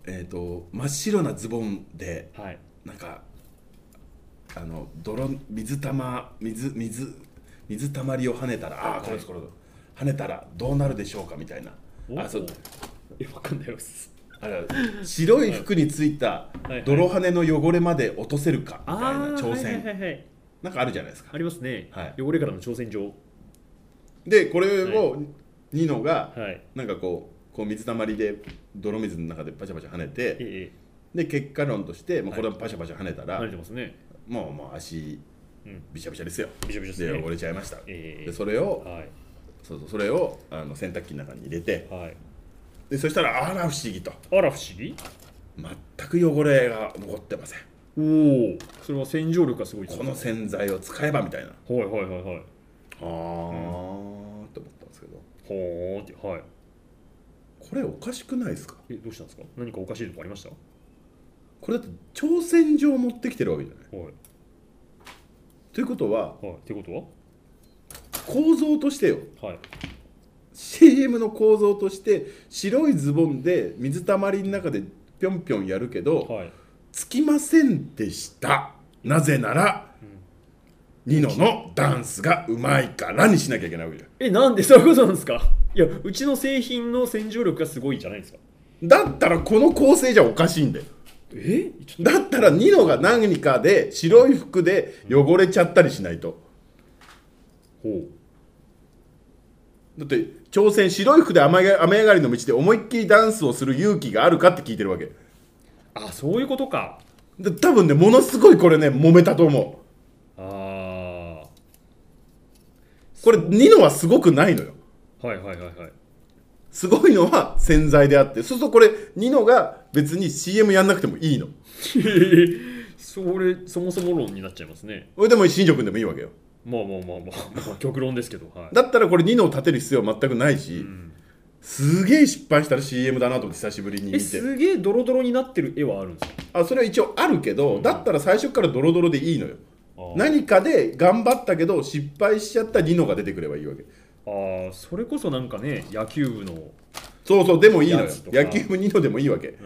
B: えっ、と真っ白なズボンで、
A: はい、
B: なんかあの泥水たま水水水たまりを跳ねたら、ああこれですこれです、跳ねたらどうなるでしょうかみたいな。あ、そう、
A: え、わかんないです。
B: あれ白い服についた泥跳ねの汚れまで落とせるかみたいな挑戦、なんかあるじゃないですか。
A: ありますね、
B: はい、
A: 汚れからの挑戦状
B: で、これをニノが
A: はい、
B: なんかこうこう水たまりで泥水の中でパシャパシャ跳ねて、
A: え
B: で結果論として、まあ、これはパシャパシャ跳ねたら、
A: 跳ねてますね、
B: もうもう足びしゃびしゃですよ、
A: びしゃびしゃですね、
B: で汚れちゃいました、
A: えー、
B: でそれを、
A: はい、
B: そうそうそれをあの洗濯機の中に入れて、
A: はい、
B: でそしたらあら不思議と、
A: あら不思議、
B: 全く汚れが残ってません。
A: おお、それは洗浄力がすごい、
B: この洗剤を使えばみたいな、
A: はいはいはいはい、
B: はあ、うん、と思ったんですけど、
A: ほーって、はい、
B: これおかしくないですか。
A: え、どうしたんですか、何かおかしいとこありました。
B: これだって挑戦状を持ってきてるわけじゃない、
A: はい、
B: ということは、
A: はい、ってことは
B: 構造としてよ、
A: はい、
B: シーエム の構造として白いズボンで水たまりの中でぴょんぴょんやるけど、
A: はい、
B: つきませんでした。なぜなら、うん、ニノのダンスがうまいからにしなきゃいけないわけじゃん。
A: え、なんでそういうことなんですか。いや、うちの製品の洗浄力がすごいじゃないですか。
B: だったらこの構成じゃおかしいんだよ。
A: え、
B: だったらニノが何かで白い服で汚れちゃったりしないと、うん、ほう。だって挑戦、白い服で雨上がりの道で思いっきりダンスをする勇気があるかって聞いてるわけ。
A: あ、そういうことか。
B: で多分ね、ものすごいこれね揉めたと思う。ああ、これニノはすごくないのよ。
A: はいはいはいはい。
B: すごいのは洗剤であって、そうするとこれニノが別に シーエム やんなくてもいいの。
A: それそもそも論になっちゃいますね。
B: これでも新庄君でもいいわけよ。
A: まあまあまあまあ、まあ、極論ですけど、はい、
B: だったらこれニノを立てる必要は全くないし、うん、すげえ失敗したら シーエム だなと思って久しぶりに見て。
A: え、すげえドロドロになってる絵はあるんですか。
B: あ、それは一応あるけど、うん、だったら最初からドロドロでいいのよ。何かで頑張ったけど失敗しちゃったニノが出てくればいいわけ。
A: ああ、それこそなんかね、野球部の
B: そうそう、でもいいのよ。野球部ニノでもいいわけ、うん、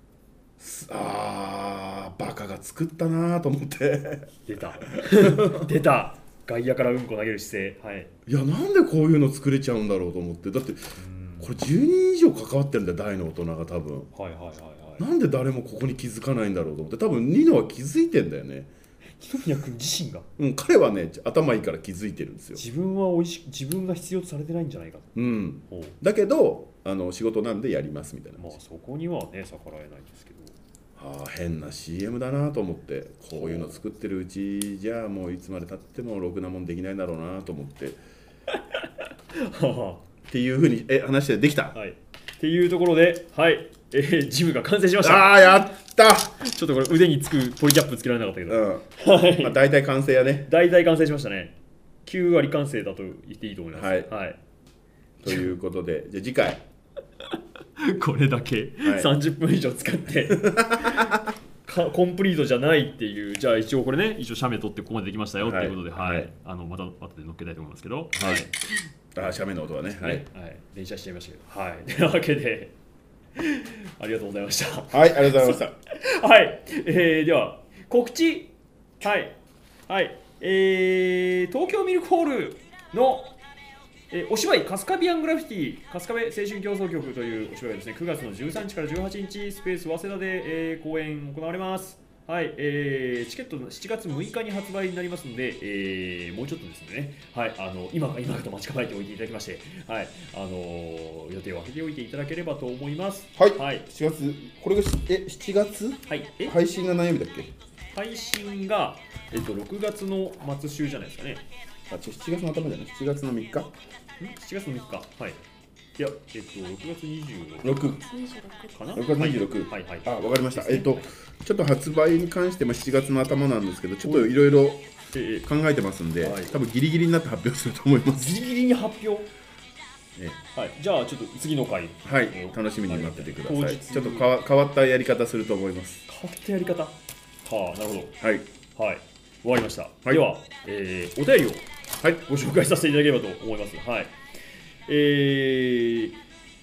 B: あーバカが作ったなと思って
A: 出た出た、外野からうんこ投げる姿勢、はい、
B: いや、なんでこういうの作れちゃうんだろうと思って。だってこれじゅうにん以上関わってるんだよ、大の大人が多分。はいはいはいはい。なんで誰もここに気づかないんだろうと思って。多分ニノは気づいてんだよね。
A: 二宮君自身が、
B: うん、彼はね頭いいから気づいてるんですよ。
A: 自分はおいし自分が必要とされてないんじゃないかと、
B: うん、だけどあの仕事なんでやりますみたいな。
A: まあそこにはね逆らえないですけど、
B: ああ変な シーエム だなと思って、こういうの作ってるうちじゃあもういつまでたってもろくなもんできないだろうなと思ってっていうふうにえ話でできた、
A: はい、っていうところで、はい、えー、ジムが完成しました。
B: ああ、やった
A: ちょっとこれ腕につくポリキャップつけられなかったけど、うん、
B: はい、まあ、大体完成やね。
A: 大体完成しましたね。きゅう割完成だと言っていいと思います。
B: はい、はい、ということでじゃあ次回
A: これだけさんじゅっぷん以上使ってコンプリートじゃないっていう。じゃあ一応これね、一応写メ撮ってここまでできましたよっていうことで、はい、はい、あのまた後で載っけたいと思いますけど、はい、
B: あ、写メの音はね、はい、
A: はい、連写しちゃいましたけど、はい、というわけでありがとうございました。
B: はい、ありがとうございま
A: したはい、えー、では告知、はいはい、えー、東京ミルクホールのえー、お芝居カスカビアングラフィティカスカベ青春競争曲というお芝居がですね、くがつのじゅうさんにちからじゅうはちにちスペース早稲田で、えー、公演行われます。はい、えー、チケットのしちがつむいかに発売になりますので、えー、もうちょっとですね、はい、あの今か今かと待ち構えておいていただきまして、はい、あのー、予定を空けておいていただければと思います。
B: はい、はい、しちがつ、これがえしちがつ、はい、え配信が何曜日だっけ。
A: 配信が、えっと、ろくがつの末週じゃないですかね。
B: あ、しちがつの頭じゃない、しちがつのみっか、
A: しちがつのみっか、はい。いや、えっと、ろくがつにじゅうろくかな、
B: ろくがつにじゅうろく、
A: はいはい、
B: あ、わかりました。えっと、ちょっと発売に関してもしちがつの頭なんですけど、ちょっといろいろ考えてますんで、多分ギリギリになって発表すると思います。
A: ギリギリに発表、ね、はい、じゃあちょっと次の回、
B: はい、楽しみに待っててください。ちょっとかわ変わったやり方すると思います。
A: 変わったやり方、はあ、なるほど。
B: はい、
A: はい、終わりました。はい、では、えー、お便りを、はい、ご紹介させていただければと思います。はい、えー、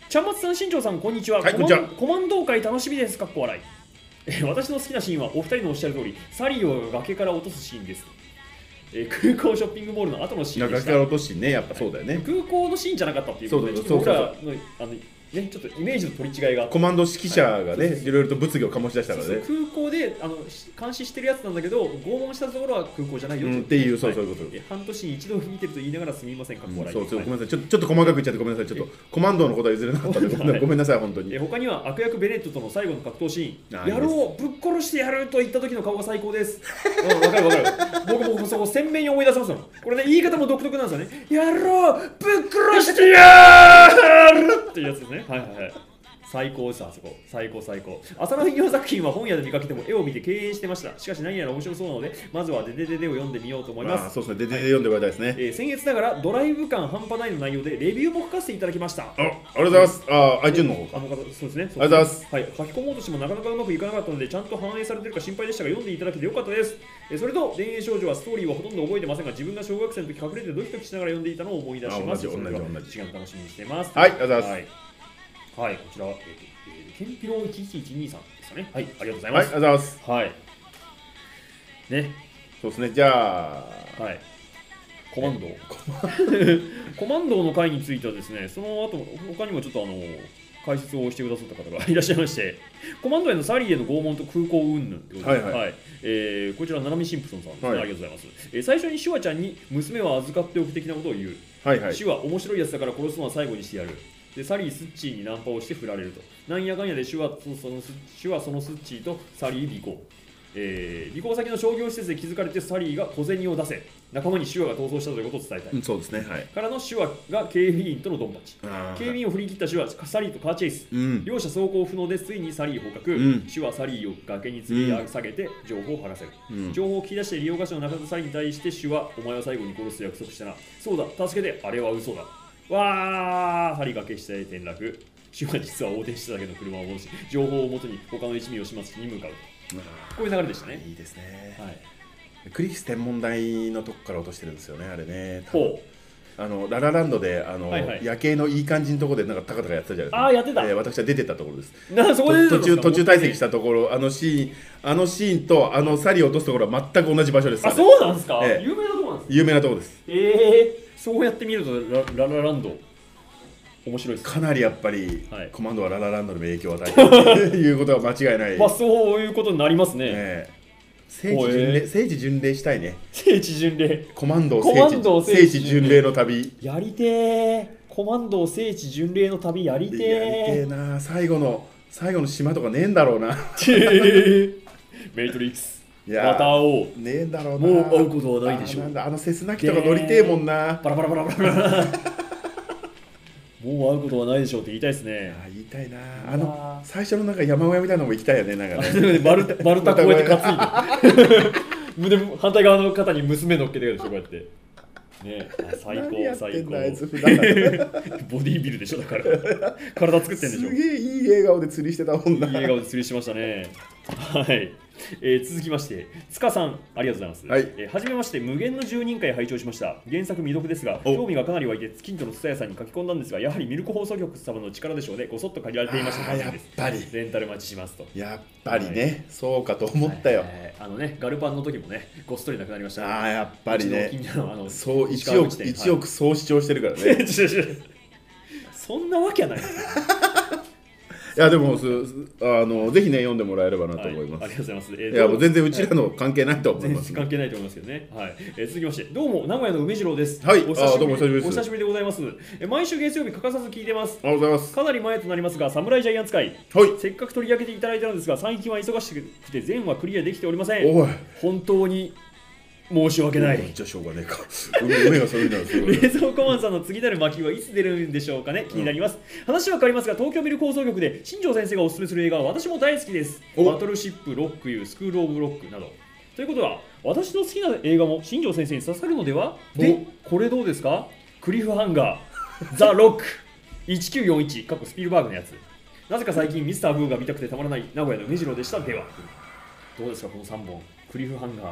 A: ちゃんまつさん、新庄さん、こんにちは。
B: はいこんにちは
A: コマンドー会楽しみです。かっこ笑い。えー私の好きなシーンはお二人のおっしゃる通り、サリーを崖から落とすシーンです。えー空港ショッピングモールの後のシーンでした。
B: 中から落としね、やっぱそうだよね。
A: 空港のシーンじゃなかったっていうことで、
B: そう
A: ちょっと
B: そうそう
A: 僕らのあのね、ちょっとイメージの取り違いが。
B: コマンド指揮者がね、
A: はい
B: いろいろと物議を醸し出したからね。
A: 空港であのし監視してるやつなんだけど、拷問したところは空港じゃないよ
B: うんっていう、そうそういうこと。
A: え半年に一度見てると言いながらすみません、かっこ笑い。
B: そうそう、
A: はい
B: ごめんなさい、ちょちょっと細かく言っちゃってごめんなさい、ちょっとコマンドのことは譲れなかったんで、
A: はい
B: ごめんなさい、本当に
A: え。他には悪役ベネットとの最後の格闘シーン、
B: あー
A: やろう、ぶっ殺してやると言った時の顔が最高です。うん、わかるわかる。僕もそこ鮮明に思い出せますもん。これね、言い方も独特なんですよね。やろう、ぶっ殺してやるっていうやつですね。はいはいはい。最高です、あそこ。最高最高。浅野引用作品は本屋で見かけても絵を見て敬遠してました。しかし何やら面白そうなので、まずはデデデデを読んでみようと思います。
B: まあ、そうですね、ででで読んでもらいたいですね。
A: えー、先月ながらドライブ感半端ないの内容でレビューも書かせていただきました。
B: あ、ありがとうございます。あ、iTunes の方か。
A: あの方、そうですね。
B: ありがとうございます。
A: はい、書き込もうとしてもなかなかうまくいかなかったので、ちゃんと反映されているか心配でしたが、読んでいただけてよかったです。えーそれと、田園少女はストーリーはほとんど覚えてませんが、自分が小学生の時隠れてドキドキしながら読んでいたのを思い出します。
B: あ同じ同じ
A: それでは
B: 同じ
A: 時間楽しみにしています。
B: はいありがとうございます
A: はい、はい、こちら、えーえーケンピロいちいちいちにさんですかね。はい、ありがとうござい
B: はい、あ
A: ます。
B: りがとうございます。
A: はい。ね、
B: そうですね、じゃあ、
A: はい。コマンド。コマンドの回についてはですね、その後、他にもちょっとあの、解説をしてくださった方がいらっしゃいまして、コマンドへのサリーへの拷問と空港云々ということで、
B: はいはい
A: えーこちら、ナナミシンプソンさんですね、
B: はい
A: ありがとうございます。えー最初にシュワちゃんに娘は預かっておく的なことを言う。
B: はいはい。
A: シュワ、面白いやつだから殺すのは最後にしてやる。でサリー、スッチーにナンパをして振られると。なんやかんやでシュワとそのスシュワそのスッチーとサリー尾行。えー、尾行先の商業施設で気づかれてサリーが小銭を出せ。仲間にシュワが逃走したということを伝えたい。
B: うん、そうですね、はい。
A: からのシュワが警備員とのドンパチ。
B: あー
A: 警備員を振り切ったシュワ、サリーとカーチェイス。
B: うん。
A: 両者走行不能でついにサリー捕獲、
B: うん
A: シュワサリーを崖に吊り下げて情報を吐かせる、
B: うん
A: 情報を聞き出して利用箇所の中田サリーに対してシュワ、お前は最後に殺すと約束したな、そうだ助けて、あれは嘘だ、わーサリー崖下へ転落、シュワ実は横転しただけの車を戻し情報をもとに他の一味を始末に向かう、こういう流れでしたね。
B: いいですね。
A: はい、
B: クリス天文台のとこから落としてるんですよね、あれね。
A: ほ
B: あのララランドであの、
A: はいはい
B: 夜景のいい感じのところでなんかタカタカやってたじゃないですか。
A: あーやってた
B: えー私は出てたところです。
A: うなそこで出てたんですか
B: 途中途中退席したところ、あのシーンあのシーンとあのサリーを落とすところは全く同じ場所です。
A: あ、そうなんですか、
B: ええ
A: 有名なところなんですか。
B: 有名なところです。
A: えー、そうやって見るとラララランド面白いですね。
B: かなりやっぱり、
A: はい
B: コマンドはララランドにも影響を与えたということは間違いない。
A: まあそういうことになりますね。
B: ええ聖地巡礼、聖地巡礼したいね。
A: 聖地巡礼。
B: コマンド
A: コマンド
B: 聖地聖地巡礼の旅。
A: やりてー。コマンド聖地巡礼の旅やりてー。
B: やりてえな。最後の最後の島とかねえんだろうな。
A: メイトリックス。
B: いや
A: また会おう。
B: ねえんだろうな。
A: もう会うことはないでしょう
B: あなんだあのセスナ機とか乗りてえもんな。
A: パラパラパラパラパラ。もう会うことはないでしょうって言いたいですね。
B: あ言いたいな。
A: うわ
B: あの最初のなんか山小屋みたいなのも行きたいよね、なんかね。
A: 丸太丸太こうやって担いで胸反対側の肩に娘乗っけてるでしょ、こうやってね。あ最
B: 何や
A: 高最高
B: ってんだあいつ普段から
A: ボディービルでしょ、だから体作ってんでしょ。
B: すげえいい笑顔で釣りしてたもんな。
A: いい笑顔で釣りしましたね。はい、えー続きまして塚さん、ありがとうございます。
B: はい
A: えーはじめまして、無限の住人会拝聴しました。原作未読ですが
B: お
A: 興味がかなり湧いて近所の蔦屋さんに書き込んだんですが、やはりミルク放送局様の力でしょうね、ごそっと借りられていました
B: あーやっぱり
A: レンタル待ちしますと。
B: やっぱりね、そうかと思ったよ。
A: はいあのね、ガルパンの時もね、ごっそりなくなりましたね。
B: ああやっぱりね
A: うちの近所のあの
B: そう
A: 石
B: 1億
A: 川口店
B: 一億総視聴してるからね。
A: はいそんなわけはないですよ。
B: いやでもすすあのぜひね読んでもらえればなと思います。
A: はい、ありがとうございます。えー
B: いやもう全然うちらの関係ないと思い
A: 全
B: ます。
A: 然関係ないと思いますけどね。はい。えー続きまして、どうも名古屋の梅次郎です。
B: はい
A: お久しぶり
B: あどうもお久しぶりです
A: お久しぶりでございます。えー毎週月曜日欠かさず聞いてます。
B: ありがとうございます。
A: かなり前となりますが、侍ジャイアンツ会、
B: はい。
A: せっかく取り上げていただいたのですが、最近は忙しくて全話クリアできておりません。
B: おい。
A: 本当に申し訳ない。
B: じゃあしょうがねえか。梅梅がそういうのはすごい。
A: 冷蔵庫マンさんの次なる巻きはいつ出るんでしょうかね、気になります。話は変わりますが、東京ミルク放送局で新庄先生がおすすめする映画は私も大好きです。
B: お
A: バトルシップ、ロックユー、スクールオブロックなど。ということは、私の好きな映画も新庄先生に刺さるのではで、これどうですか？クリフハンガー、ザ・ロック、いちきゅうよんいち、過去スピルバーグのやつ。なぜか最近ミスターブーが見たくてたまらない名古屋の梅次郎でした。では、どうですか、このさんぼん。クリフハンガー、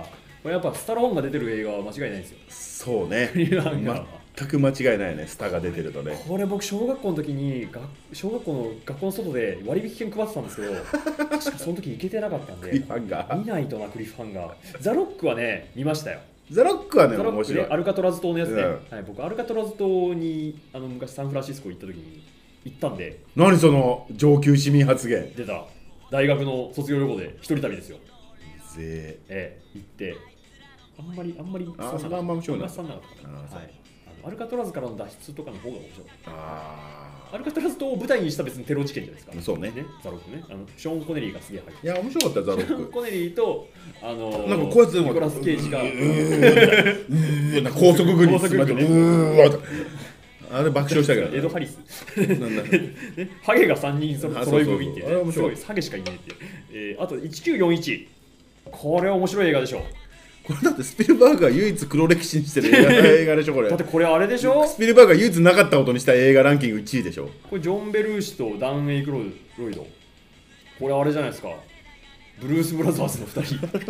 A: これやっぱスタローンが出てる映画は間違いないんですよ。
B: そうね
A: クリフハンガーは
B: 全く間違いないね、スターが出てるとね。
A: これ僕小学校の時にが小学校の学校の外で割引券配ってたんですけど確かその時行けてなかったんで
B: クリフハンガー
A: 見ないとな。クリフハンガーザ・ロックはね見ましたよ。
B: ザ・ロックはね
A: ザ・ロック
B: 面白い。
A: でアルカトラズ島のやつね、
B: うん
A: はい、僕アルカトラズ島にあの昔サンフランシスコ行った時に行ったんで。
B: 何その上級市民発言。
A: 出た大学の卒業旅行で一人旅ですよ。
B: ぜ
A: ええ行ってあんまりあんまり
B: あーそれはあんま面白いな
A: あんまり刺さんなかったかな。
B: あーそう
A: はい、あのアルカトラズからの脱出とかの方が面白い。
B: あ
A: アルカトラズ島を舞台にした別にテロ事件じゃないですか。
B: そうね
A: ザ・ロックね。あのショーン・コネリーがすげえ入って
B: いや面白かったよザ・ロ
A: ショーン・
B: ック。
A: コネリーとあのー、
B: なんかこうやって
A: ニコラス・ケイジが
B: うーんなんか高速具に包まれて
A: 高速具ね
B: うーわあれ爆笑したけどね
A: エド・ハリス
B: なんだ
A: ね、ハゲがさんにんそろ
B: あ
A: 揃い踏みっていうね、
B: そうそうそうあれ面白い
A: すごいハゲしかいないっていう、えー、あといちきゅうよんいち、これは面白い映画でしょ。
B: これだってスピルバーグが唯一黒歴史にしてる映画映画でしょこれ。
A: だってこれあれでしょ。
B: スピルバーグが唯一なかったことにした映画ランキングいちいでしょ。
A: これジョン・ベルーシとダン・エイクロイド、これあれじゃないですか、ブルース・ブラザーズのふたりこ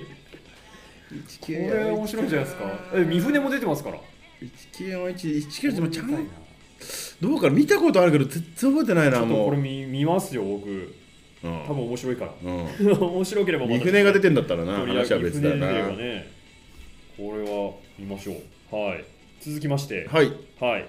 A: れ面白いんじゃないですか。え三船も出てますから。
B: いちきゅうよんいち、いちきゅうよんいちもちゃんどうかな見たことあるけど全然覚えてないな。
A: ちょっと
B: もう
A: これ見見ますよ僕。
B: うん
A: 多分面白いから。
B: うん
A: 面白ければまた
B: 三船が出てんだったらな
A: 取り上げ
B: 話は別だよ
A: 三船出れば
B: な。
A: ね、これは見ましょう。はい。続きまして、
B: はい。
A: はい。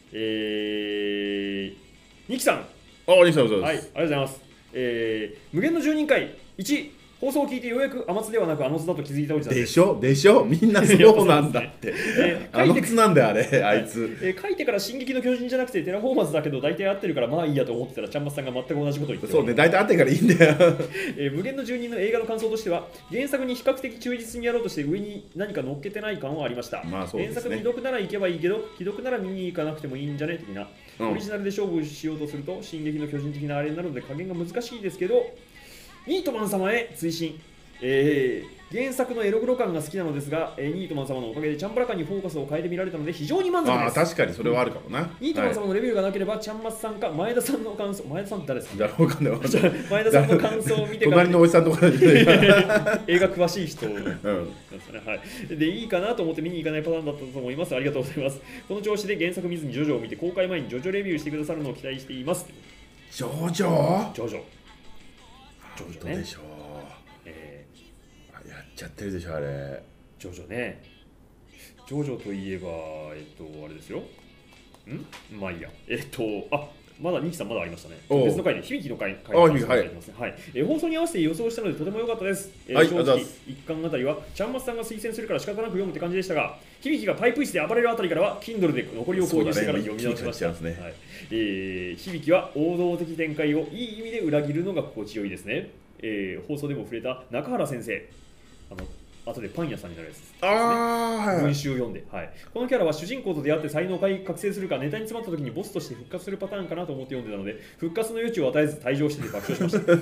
A: えー、ニキさん、
B: あ、お兄さんそう
A: はい、あり
B: です。
A: がとうございます。えー、無限の住人会いち、放送を聞いてようやく天津ではなくあの津だと気づいたおじさん
B: で
A: です。
B: しょでしょみんなそうなんだって。
A: えー
B: あの
A: 書いて
B: つなんだよあれあいつ。
A: えー書いてから「進撃の巨人」じゃなくてテラフォーマーズだけど大体合ってるからまあいいやと思ってたらちゃんまつさんが全く同じことを言って
B: そうね大体あってからいいんだよ。
A: えー無限の住人の映画の感想としては原作に比較的忠実にやろうとして上に何か乗っけてない感はありました。
B: まあそうですね
A: 原作未読なら行けばいいけど既読なら見に行かなくてもいいんじゃね的な、
B: うん
A: オリジナルで勝負しようとすると進撃の巨人的なあれになるので加減が難しいですけどニートマン様へ追伸。えー原作のエログロ感が好きなのですが、えーニートマン様のおかげでチャンバラ感にフォーカスを変えてみられたので非常に満足
B: ああ
A: です。
B: 確かにそれはあるかもな。
A: ニートマン
B: は
A: 様のレビューがなければ、ちゃんまつさんか前田さんの感想、前田さんって誰です
B: い。
A: か。
B: じゃあわかんないわかんない。
A: 前田さんの感想を見てから
B: 隣のおじさんとかで。
A: 映画詳しい人なんです
B: うん。
A: ね、はい、でいいかなと思って見に行かないパターンだったと思います。ありがとうございます。この調子で原作見ずにジョジョを見て公開前にジョジョレビューしてくださるのを期待しています。
B: ジョジョ。
A: ジョジョジョジョね
B: どうでしょう。
A: え
B: あやっちゃってるでしょあれ。
A: ージョジョねジョジョといえばえっとあれですよんまあいいやえっとあまだニキさんまだありましたね。
B: おう
A: 別の回で響きの回回
B: あ
A: に
B: 響きはい
A: ますね。はい。えー放送に合わせて予想したのでとても良かったです。えー
B: はい
A: 正直
B: ありがとうございます
A: 一巻あたりはちゃんまつさんが推薦するから仕方なく読むって感じでしたが、響きがパイプ椅子で暴れるあたりからは Kindle で残りを購入してから読み直しました。
B: そうだね一気に買っちゃいますね
A: はい。えー響きは王道的展開をいい意味で裏切るのが心地よいですね。えー放送でも触れた中原先生、あの後でパン屋さんになるやつです。
B: ああはい
A: 文集を読んで、はい、このキャラは主人公と出会って才能を覚醒するかネタに詰まった時にボスとして復活するパターンかなと思って読んでたので復活の余地を与えず退場してて爆笑しました、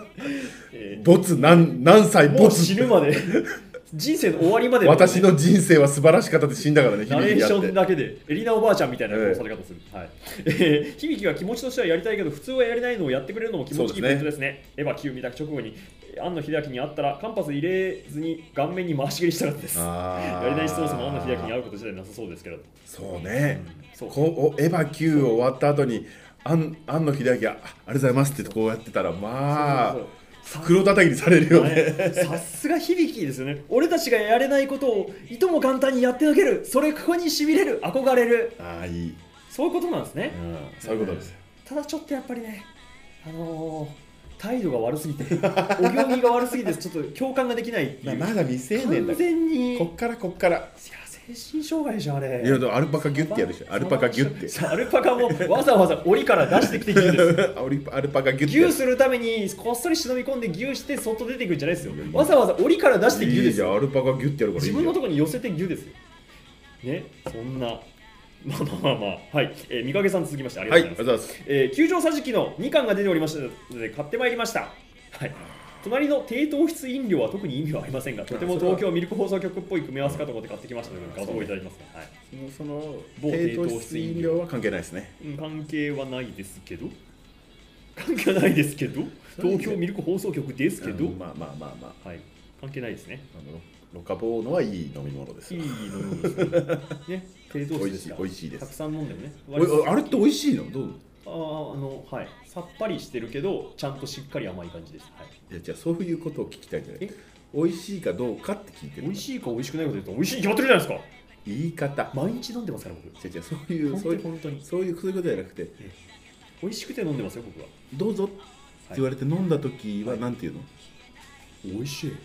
A: え
B: ボツ何何歳
A: ーもう
B: ボツ
A: 死ぬまで人生の終わりまで、
B: 私の人生は素晴らしかったって死んだからね
A: ナレーション
B: 響きやって
A: だけでエリナおばあちゃんみたいな殺され方する、はいえー響きは気持ちとしてはやりたいけど普通はやれないのをやってくれるのも気持ちいいポイントですね。エヴァきゅう見た直後に庵野秀明に会ったら間髪入れずに顔面に回し蹴りしたかったです。
B: あー
A: やりない質問も庵野秀明に会うこと自体なさそうですけど、
B: そうね、
A: そう
B: こうおエヴァきゅう終わった後に庵庵野秀明があありがとうございますってこうやってたらまあ
A: そうそうそう
B: 袋叩きにされるよね。
A: ねさすが響きですよね。俺たちがやれないことをいとも簡単にやってのける、それここにしびれる、憧れる、
B: ああいい、
A: そういうことなんですね。
B: うん、そういうことですよ。
A: ただちょっとやっぱりね、あのー態度が悪すぎて、お行儀が悪すぎて、ちょっと共感ができないっていう。
B: まあまだ未成年だ
A: 完
B: から
A: 全に、いや
B: こっからこっから
A: 精神障害でしょあれ。
B: いやでもアルパカギュッてやるでしょアルパカギュッて
A: そうアルパカもわざわざ檻から出してきて牛です。
B: アルパアルパカギュッて
A: 牛するためにこっそり忍び込んで牛して外出ていくんじゃないですよ。わざわざ檻から出して牛
B: いい
A: ですよ。
B: じゃんアルパカギュッてやるからいいじゃん
A: 自分のところに寄せて牛ですよ。ね、そんな。まあまあまあまあ、はい、えー、三影さん続きましてありが
B: はい
A: とうございます。
B: ありがとうございます。
A: えー、球場桟敷のにかんが出ておりましたので買ってまいりました。はい。隣の低糖質飲料は特に意味はありませんが、とても東京ミルク放送局っぽい組み合わせかと思って買ってきましたので、画像をいただきますね。はい。
B: もうその
A: 某
B: 低糖質飲料は関係ないですね。
A: うん関係はないですけど、関係はないですけど、東京ミルク放送局ですけど、
B: うんまあまあまあまあ
A: はい、関係ないですね。
B: あのロカボーノはいい飲み物です
A: いい
B: よ。
A: 飲み物ですね。ね、低糖質ですから。
B: 美味しいです
A: たくさん飲んでもね。
B: おあれって美味しいの？どう？
A: ああのはいさっぱりしてるけどちゃんとしっかり甘い感じです。はい。
B: いやじゃあそういうことを聞きたいんじゃない？
A: え
B: 美味しいかどうかって聞いてる。
A: 美味しいか美味しくないかというと美味しいに決まってるじゃないですか。
B: 言い方。
A: 毎日飲んでますから僕。
B: じゃじゃそういう
A: 本
B: そういう
A: 当に本当に
B: そういうそういうことじゃなくて、
A: 美味しくて飲んでますよ僕は。
B: どうぞって言われて飲んだ時はなんて言うの？
A: 美味しい。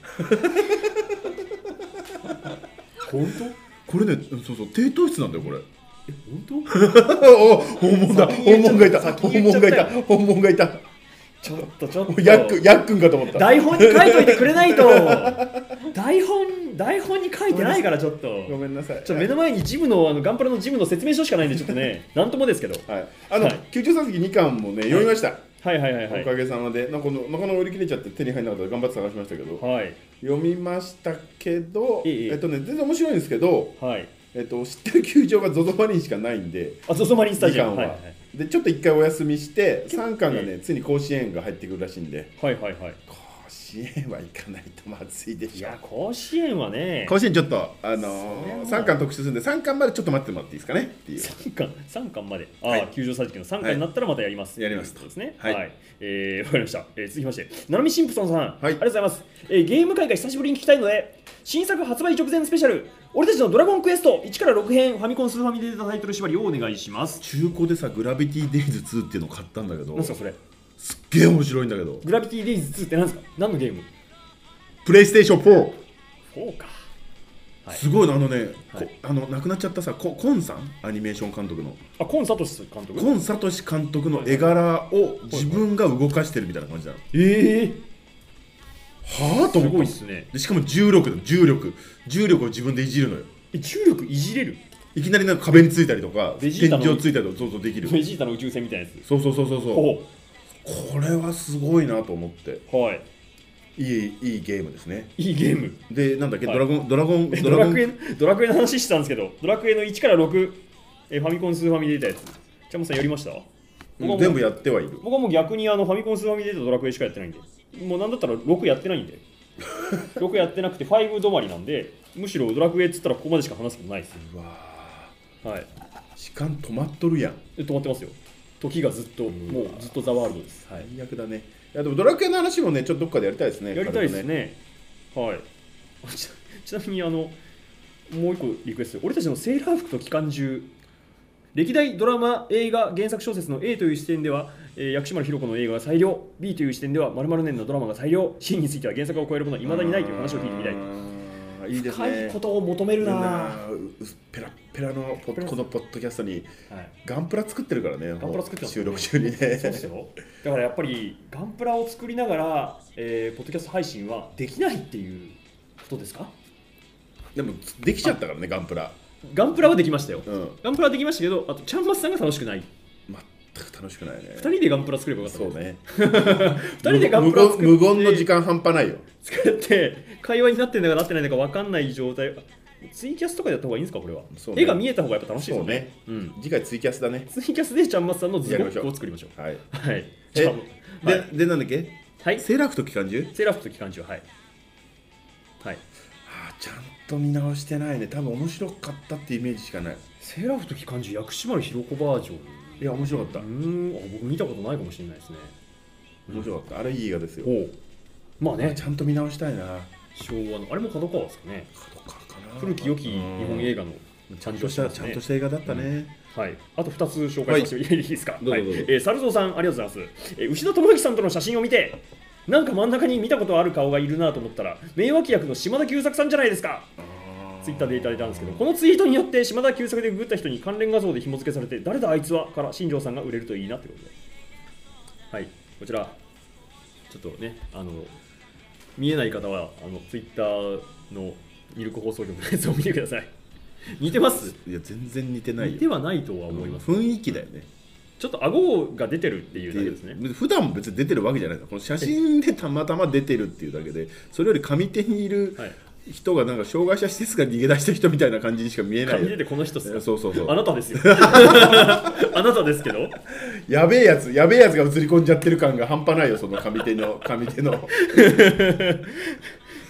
A: 本当？
B: これね、そうそう低糖質なんだよこれ。
A: え本当？
B: お本物だ本物がいた本物がいた本物がいた。
A: ちょっとちょっと
B: ヤックヤックンかと思った。
A: 台本に書いといてくれないと。台本台本に書いてないからちょっと
B: ごめんなさい。
A: ちょっと目の前にジムのあのガンプラのジムの説明書しかないんでちょっとねなんともですけど。
B: はい。あの、
A: はい
B: きゅうじゅうさんせきにかんもね読みました。
A: はいはいはいはい
B: おかげさまでなんかこのなかなか売り切れちゃって手に入らなかったら頑張って探しましたけど、
A: はい
B: 読みましたけど、
A: いいいい
B: えっとね全然面白いんですけど、
A: はい。
B: えっと知ってる球場が ゾゾ マリンしかないんで、
A: あゾゾマリンスタジアム。
B: にかんは
A: はいはい
B: でちょっと一回お休みしてさんかんがねついに甲子園が入ってくるらしいんで、
A: はいはいはい。
B: 甲子園は行かないとまずいで
A: い
B: しょ。
A: や甲子園はね
B: 甲子園ちょっとあの
A: それ
B: ー、
A: は
B: さんかん特集するんでさんかんまでちょっと待ってもらっていいですかねっていう。
A: さんかんさんかんまでああ、
B: はい
A: 球場さじきのさんかんになったらまたやります、
B: やります
A: ということですね。
B: は
A: はいい、えー、わかりました、えー、続きましてナナミシンプソンさん、
B: はい
A: ありがとうございます、えー、ゲーム会が久しぶりに聞きたいので新作発売直前スペシャル俺たちのドラゴンクエストいちからろく編ファミコンスーファミで出たタイトル縛りをお願いします。
B: 中古でさグラビティデイズツーっていうのを買ったんだけど
A: 何ですかそれ？
B: すっげえ面白いんだけど
A: グラビティデイズツーって何ですか？何のゲーム？
B: プレイステーションフォー。
A: フォーか。はい
B: すごいのあのね、
A: はい
B: こあの亡くなっちゃったさココンさんアニメーション監督の
A: あコンサトシ監督。
B: コンサトシ監督の絵柄を自分が動かしてるみたいな感じなの。
A: ええ
B: はあと
A: す
B: 思った
A: ごいっすね。
B: でしかも重力だ重力重力を自分でいじるのよ。
A: え重力いじれる？
B: いきなりなんか壁についたりとか天
A: ベジータの
B: 井ついたりとかそうそうできる。
A: ベジータの宇宙船みたいなやつ。
B: そうそうそうそうそう
A: ほ
B: これはすごいなと思って
A: うはい
B: いいいいゲームですね。
A: いいゲーム。
B: でなんだっけ、
A: はい
B: ドラゴンドラゴン
A: え
B: ドラゴン
A: ドラクエのドラクエの話してたんですけどドラクエのいちからろくえファミコンスーファミで出たやつちゃんもさんやりました？僕はもう
B: 全部やってはいる。
A: 僕はもう逆にあのファミコンスーファミで出たドラクエしかやってないんでもうなんだったらろくやってないんでろくやってなくてご止まりなんでむしろドラクエっつったらここまでしか話すことないです。
B: うわ
A: はい
B: ー時間止まっとるやん。
A: で止まってますよ。時がずっともうずっとザワールドです。はい
B: 最悪だね。いやでもドラクエの話もねちょっとどっかでやりたいですね。
A: やりたいです
B: 軽く
A: ね。はい。ちちなみにあのもう一個リクエスト。俺たちのセーラー服と機関銃。歴代ドラマ、映画、原作小説の A という視点では、えー、薬師丸ひろ子の映画が最良、B という視点では〇〇年のドラマが最良、C については原作を超えるものはいまだにないという話を聞いてみたい。
B: あーいいですね。
A: 深いことを求めるな。は
B: うペラッペラのポッこのポッドキャストに
A: い。
B: ガンプラ作ってるからね。
A: ガンプラ作ってます
B: 収
A: ね
B: 録中にね。
A: そうですよ。だからやっぱりガンプラを作りながら、えー、ポッドキャスト配信はできないっていうことですか？
B: でもできちゃったからねガンプラ。
A: ガンプラはできましたよ。
B: うん。
A: ガンプラはできましたけど、あとちゃんまつさんが楽しくない。
B: 全く楽しくないね。
A: ふたりでガンプラ作ればよかった。
B: そうね。
A: ふたりでガンプラ作って
B: 無言の時間半端ないよ。
A: 作って会話になってるのかなってないのか分かんない状態。ツイキャスとかでやった方がいいんですかこれは、
B: そうね
A: 絵が見えた方がやっぱ楽しいですよね。
B: そうね。
A: うん、
B: 次回ツイキャスだね。
A: ツイキャスでちゃんまつさんのズボ
B: やりましょう
A: ックを作りましょう。
B: はい。
A: はい。
B: え
A: じゃあ
B: で、
A: はい
B: でなんだっけ？
A: はい、
B: セーラー服と機関銃？
A: セーラー服と機関銃はい。はい。
B: あーちゃんと見直してないね。多分面白かったってイメージしかない。
A: セーラー服と機関銃薬師丸ひろ子バージョン。
B: いや面白かった
A: うー。ん、あ僕見たことないかもしれないですね。
B: 面白かった。あれいい映画ですよ。
A: おうまあね
B: ちゃんと見直したいな。
A: 昭和のあれも角川ですかね。
B: 角川かな。
A: 古き良き日本映画の
B: ちゃんとしたちゃんとした映画だったね。
A: はい、あとふたつ紹介させて、はい、いいですか。
B: どうぞどうぞ
A: はい、えー、サルゾウさんありがとうございます、えー、牛田智之さんとの写真を見てなんか真ん中に見たことある顔がいるなと思ったら名脇役の島田久作さんじゃないですか。ツイッターでいただいたんですけど、このツイートによって島田久作でググった人に関連画像で紐付けされて誰だあいつはから新庄さんが売れるといいなということで、はい、こちらちょっとねあの見えない方はあのツイッターのミルク放送局のやつを見てください。似てます？
B: いや全然似てないよ。
A: 似てはないとは思います。
B: 雰囲気だよね。
A: ちょっと顎が出てるっていうだけですね。
B: 普段別に出てるわけじゃないです。この写真でたまたま出てるっていうだけで、それより上手にいる
A: はい
B: 人がなんか障害者施設から逃げ出した人みたいな感じにしか見えないよ。
A: 上出てこの人っすか。
B: そうそうそう。
A: あなたですよ。あなたですけど。
B: やべえやつ、やべえやつが映り込んじゃってる感が半端ないよ、その上手の上手の。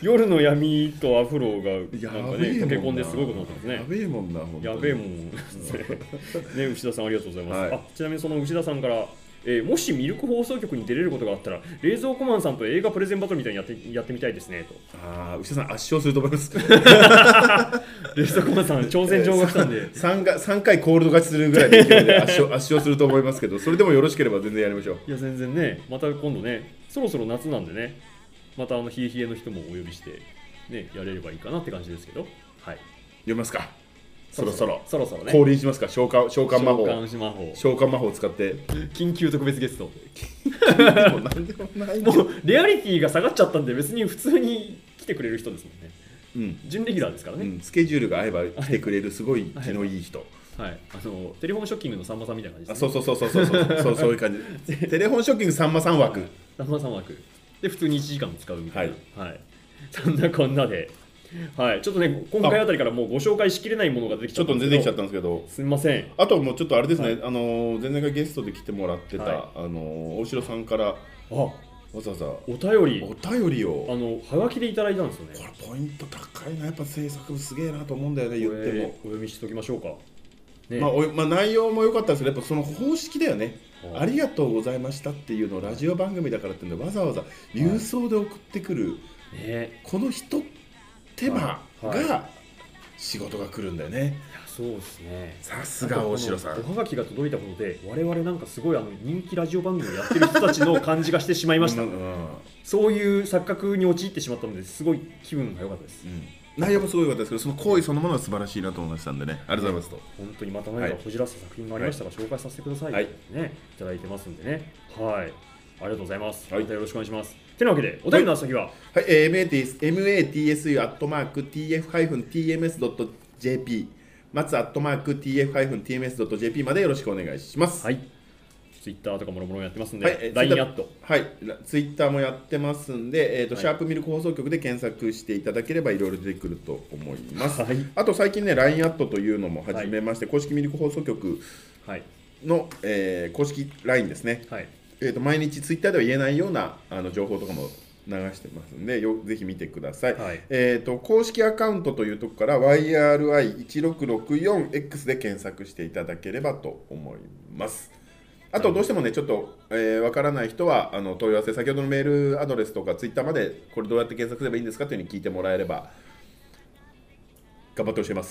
A: 夜の闇とアフロがなんか
B: や
A: ね
B: べえもんな
A: 溶け込んですごいことになってますね。
B: やべえもんな、本当に
A: やべえもんですね。ね、牛田さんありがとうございます。
B: はい
A: あ、ちなみにその牛田さんから、えーもしミルク放送局に出れることがあったら冷蔵庫マンさんと映画プレゼンバトルみたいにやってやってみたいですねと。
B: ああ、牛田さん圧勝すると思います。
A: 冷蔵庫マンさん挑戦状が来たんで。
B: 3, がさんかいコールド勝ちするぐらいの勢いで圧勝圧勝すると思いますけど、それでもよろしければ全然やりましょう。
A: いや全然ね、また今度ね、そろそろ夏なんでね、またあの冷え冷えの人もお呼びしてね、やれればいいかなって感じですけど、はい。
B: 読みますか。そろそろ
A: そろそろね。
B: 降臨しますか。召喚召喚魔法。
A: 召喚魔法。
B: 召喚魔法を使って
A: 緊急特別ゲスト。
B: でもなんでもないけど
A: もうレアリティが下がっちゃったんで別に普通に来てくれる人ですもんね。
B: うん
A: 準レギュラーですからね。
B: うん、スケジュールが合えば来てくれるすごい気のいい人。
A: はい、あのテレフォンショッキングのさんまさんみたいな感じ
B: あ、
A: です、ね。
B: そうそうそうそうそうそうそういう感じ。テレフォンショッキングさんまさん枠。
A: さんまさん枠で普通にいちじかん使うみたいな。はい。はい、そんなこんなで、はい、ちょっとね今回あたりからもうご紹介しきれないものが出てきち
B: ちょっと
A: ゃったんですけど。
B: 出てきちゃったんですけど。
A: すみません。
B: あともうちょっとあれですね、
A: はい
B: あの前々回ゲストで来てもらってた、
A: はい
B: あの大城さんから
A: あ、
B: わざわざ
A: お便り
B: お便りを。
A: あのはがきでいただいたんですよね。
B: これポイント高いな、やっぱ制作部すげえなと思うんだよね、言っても。
A: これお読みしておきましょうか。ね、
B: まあおまあ、内容も良かったですけど、やっぱその方式だよね。
A: あ
B: ありがとうございましたっていうのをラジオ番組だからっていうんでわざわざ郵送で送ってくる、
A: ね、
B: この一手間
A: はいは
B: が仕事が来るんだよね。
A: いやそうですね。
B: さすが大城さん。
A: おはがきが届いたことで我々なんかすごいあの人気ラジオ番組をやってる人たちの感じがしてしまいました。
B: うんうんうん
A: そういう錯覚に陥ってしまったのですごい気分が良かったです。
B: 内容もすごい良かったですけど、その行為そのものは素晴らしいなと思いましたんでね、ありがとうございますと。
A: 本当にまた何かこじらせた作品がありましたら紹介させてください、
B: はい
A: ね、いただいてますんでね。はい。ありがとうございます。
B: はい
A: またよろしくお願いします。てなわけでお便りの先は、
B: はい、えー、エムエーティーエスユー アットマーク ティーエフ ティーエムエス ドット ジェーピー 松アットマーク ティーエフ ティーエムエス ドット ジェーピー までよろしくお願いします。
A: はい。ツイッターとかもろもろやってますんで、
B: はい、えー
A: ライン アット。
B: はい、ツイッターもやってますんで、えーと
A: はい
B: シャープミルク放送局で検索していただければいろいろ出てくると思います。
A: はい。
B: あと最近ね、ライン アットというのも始めまして、公式ミルク放送局
A: はい。
B: の、えー公式 ライン ですね、
A: はい。
B: えーと毎日ツイッターでは言えないようなあの情報とかも流してますんで、よぜひ見てください。
A: はい
B: えーと公式アカウントというところから ワイアールアイいちろくろくよんエックス で検索していただければと思います。あとどうしてもね、ちょっとわ、えー、からない人はあの問い合わせ、先ほどのメールアドレスとかツイッターまでこれどうやって検索すればいいんですかというふうに聞いてもらえれば頑張って教えます。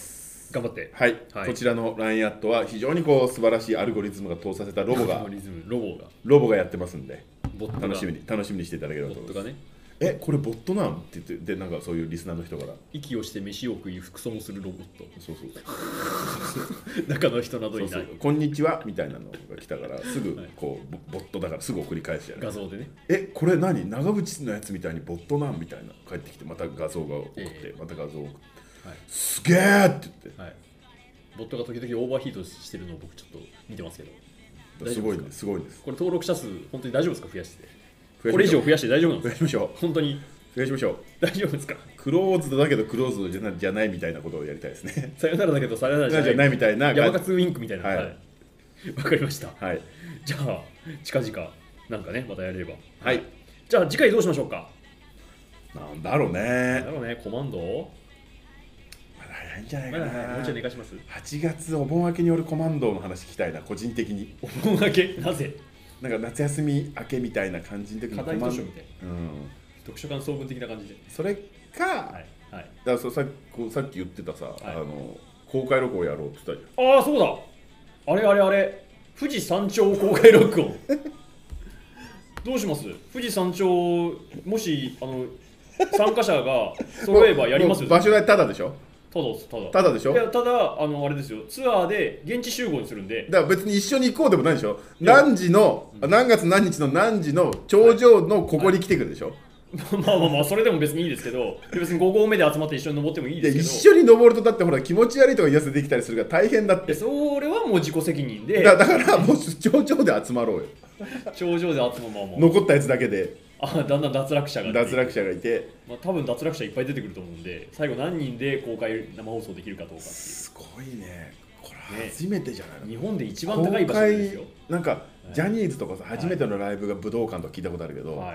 A: 頑張って。
B: はい、
A: はい
B: こちらの ライン アットは非常にこう素晴らしいアルゴリズムが通させたロボが
A: リズム、ロボが、
B: ロボがやってますんで、
A: ボットが、
B: 楽しみに楽しみにしていただければと思います。
A: ボットがね、
B: え、これボットなんって言ってでなんかそういうリスナーの人から
A: 息をして飯を食い、服装もするロボット。
B: そうそう
A: 中の人など
B: そう
A: いない。
B: そうこんにちはみたいなのが来たからすぐ
A: はい
B: こうボボットだからすぐ送り返してやる。
A: 画像でね。
B: え、これ何長渕のやつみたいにボットなんみたいな帰ってきてまた画像が送って、
A: ええ
B: また画像を送って、
A: はい
B: すげーって言って、
A: はい。ボットが時々オーバーヒートしてるのを僕ちょっと見てますけど。
B: すごいね
A: 大丈夫です
B: すごいです。
A: これ登録者数本当に大丈夫ですか、増やして。
B: 増やしましょう
A: これ以上増やして大丈夫なんですか。
B: 増やしましょう
A: 本当に
B: 増やしましょう。
A: 大丈夫ですか。
B: クローズドだけどクローズドじゃなじゃないみたいなことをやりたいですね。
A: さよならだけどさよならじゃ
B: じゃないみたいな
A: 山勝ウィンクみたいな。
B: はい
A: はい。わかりました。
B: はい
A: じゃあ近々なんかねまたやれれば。
B: はい。
A: じゃあ次回どうしましょうか。
B: なんだろう
A: なん
B: ね
A: だ。ろうね、コマンド。
B: まだ早いんじゃない
A: ま
B: か
A: だねもうちょい寝
B: な。
A: かします。
B: はちがつお盆明けによるコマンドの話聞きたいな、個人的に。
A: お盆明けなぜ。
B: なんか夏休み明けみたいな感じの時に
A: 課題
B: コマンド
A: 図書みたいな。
B: うん、
A: 読書感想文的な感じで。
B: それか、
A: はいはい。
B: だからそうさこうさっき言ってたさ、
A: い
B: あの公開録音やろうって言ったじ
A: ああそうだ。あれあれあれ。富士山頂公開録音。どうします。富士山頂もしあの参加者が
B: ゃん。
A: 揃えばやりますよ。
B: 場所代タダでしょ。
A: ただですただ。
B: タダでしょ。
A: いやただあのあれですよ。ツアーで現地集合にするんで。
B: だから別に一緒に行こうでもないでしょ。
A: いや
B: 何時の、何月何日の何時の頂上のここに来てくるでしょ。
A: まあまあまあそれでも別にいいですけど、別にご合目で集まって一緒に登ってもいい
B: で
A: ですけど。
B: 一緒に登るとだってほら気持ち悪いとか言いやせできたりするから大変だって。
A: でそれはもう自己責任で
B: だだからもう頂上で集まろうよ。
A: 頂上で集まるまま
B: 残ったやつだけで
A: あだんだん脱落者が
B: 脱落者がいて。
A: まあ、多分脱落者いっぱい出てくると思うんで、最後何人で公開生放送できるかどうかっていう。
B: すごいね。これ初めてじゃないの。
A: 日本で一番高い場所ですよ。
B: 公開なんか、
A: い
B: ジャニーズとかさ初めてのライブが武道館とか聞いたことあるけど、
A: はい、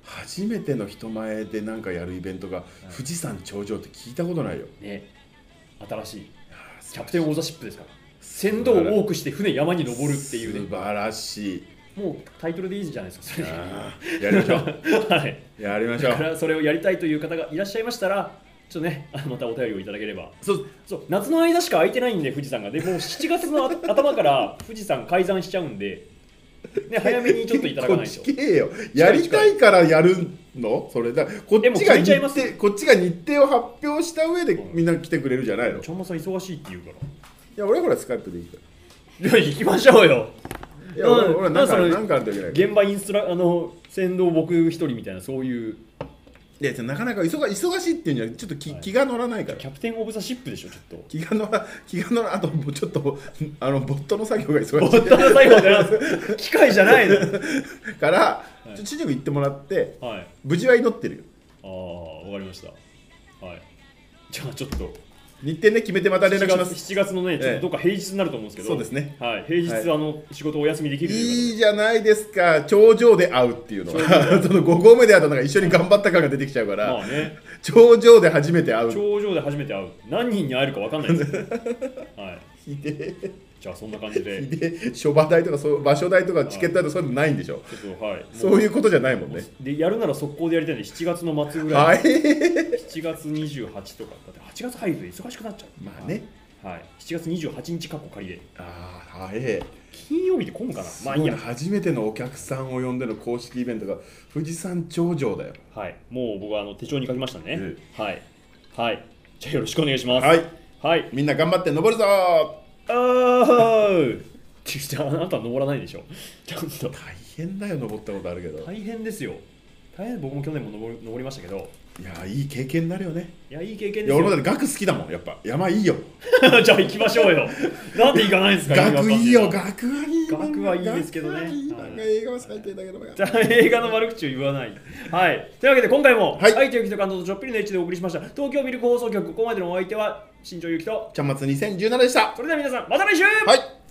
B: 初めての人前でなんかやるイベントが富士山頂上って聞いたことないよ。
A: ね、新しいキャプテンオーザシップですから、船頭を多くして船山に登るっていうね。
B: 素晴らしい。
A: もうタイトルでいいじゃないですか、それ。
B: あやりましょう。
A: はい、
B: やりましょう。
A: だからそれをやりたいという方がいらっしゃいましたら、ちょっとね、あのまたお便りをいただければ。
B: そう
A: そう、夏の間しか空いてないんで、富士山が。でもうしちがつの頭から富士山開山しちゃうんで、ね、早めにちょっといただかないと。
B: こっち系よ。やりたいからやるのそれだ。こっちが日程、こっちが日程を発表した上でみんな来てくれるじゃないの。
A: ちょんまさん忙しいって言うから。
B: いや、俺はほらスカイプでいいか
A: ら。いや、行きましょうよ。
B: いや、俺はなんかなんかあるといけない。
A: 現場インストラ、あの、先導僕一人みたいな、そういう。
B: いや、なかなか忙忙しいっていうんじゃなくて、ちょっと気、はい、気が乗らないから。
A: キャプテンオブザシップでしょ、ちょっと。
B: 気が乗ら、気が乗ら、あともうちょっと、あの、ボットの作業が忙しい。
A: ボットの作業じゃないです。機械じゃないの。
B: から、はい、ちょっと知事行ってもらって、
A: はい、
B: 無事は祈ってるよ。
A: ああ、わかりました。はい。じゃあちょっと。
B: 日程ね、決めてまた連絡します。
A: しちがつのね、ちょっとどっか平日になると思うんですけど、
B: そうですね。
A: はい、平日、はい、あの仕事お休みできる。
B: いいじゃないですか、頂上で会うっていうのは、そのご合目で会うとなんか一緒に頑張った感が出てきちゃうから、
A: まあね、
B: 頂上で初めて会う。
A: 頂上で初めて会う。何人に会えるかわかんないですよ。はい。
B: ひで
A: じゃあそんな感じで。
B: ひで諸場代とかそう場所代とかチケット代とかそういうのないんでしょ。
A: ちょっとはい。
B: そういうことじゃないもんね。
A: でやるなら速攻でやりたいんでしちがつの末ぐらい。
B: はい。
A: しちがつにじゅうはちとかだってはちがつ入ると忙しくなっちゃう。
B: まあね。
A: はい。しちがつにじゅうはちにちかっこ仮で。
B: ああ、はい。
A: 金曜日で混むかな。
B: まあいいや。初めてのお客さんを呼んでの公式イベントが富士山頂上だよ。
A: はい。もう僕はあの手帳に書きましたね。うん、はい。はい。じゃあよろしくお願いします。
B: はい。
A: はい。
B: みんな頑張って登るぞー。
A: ああ。じゃああなたは登らないでしょ。ちゃんと。
B: 大変だよ、登ったことあるけど。
A: 大変ですよ。大変。僕も去年も登り、登りましたけど。
B: いや、いい経験になるよね。
A: いや、いい経験ですよ。
B: いや、俺もだって学好きだもん、やっぱ。山いいよ。
A: じゃあ行きましょうよ。なんで行かないんですか。
B: 学いいよ、学はいい。
A: 学はいいですけどね。
B: 映画は最低だけど。
A: じゃあ映画の悪口を言わない。はい。というわけで今回も、はい、愛とゆきと感動とちょっぴりのエッチでお送りしました。東京ミルク放送局、ここまでのお相手は新庄ゆきと
B: ちゃんまつにせんじゅうななでした。
A: それでは皆さん、また来週。
B: はい。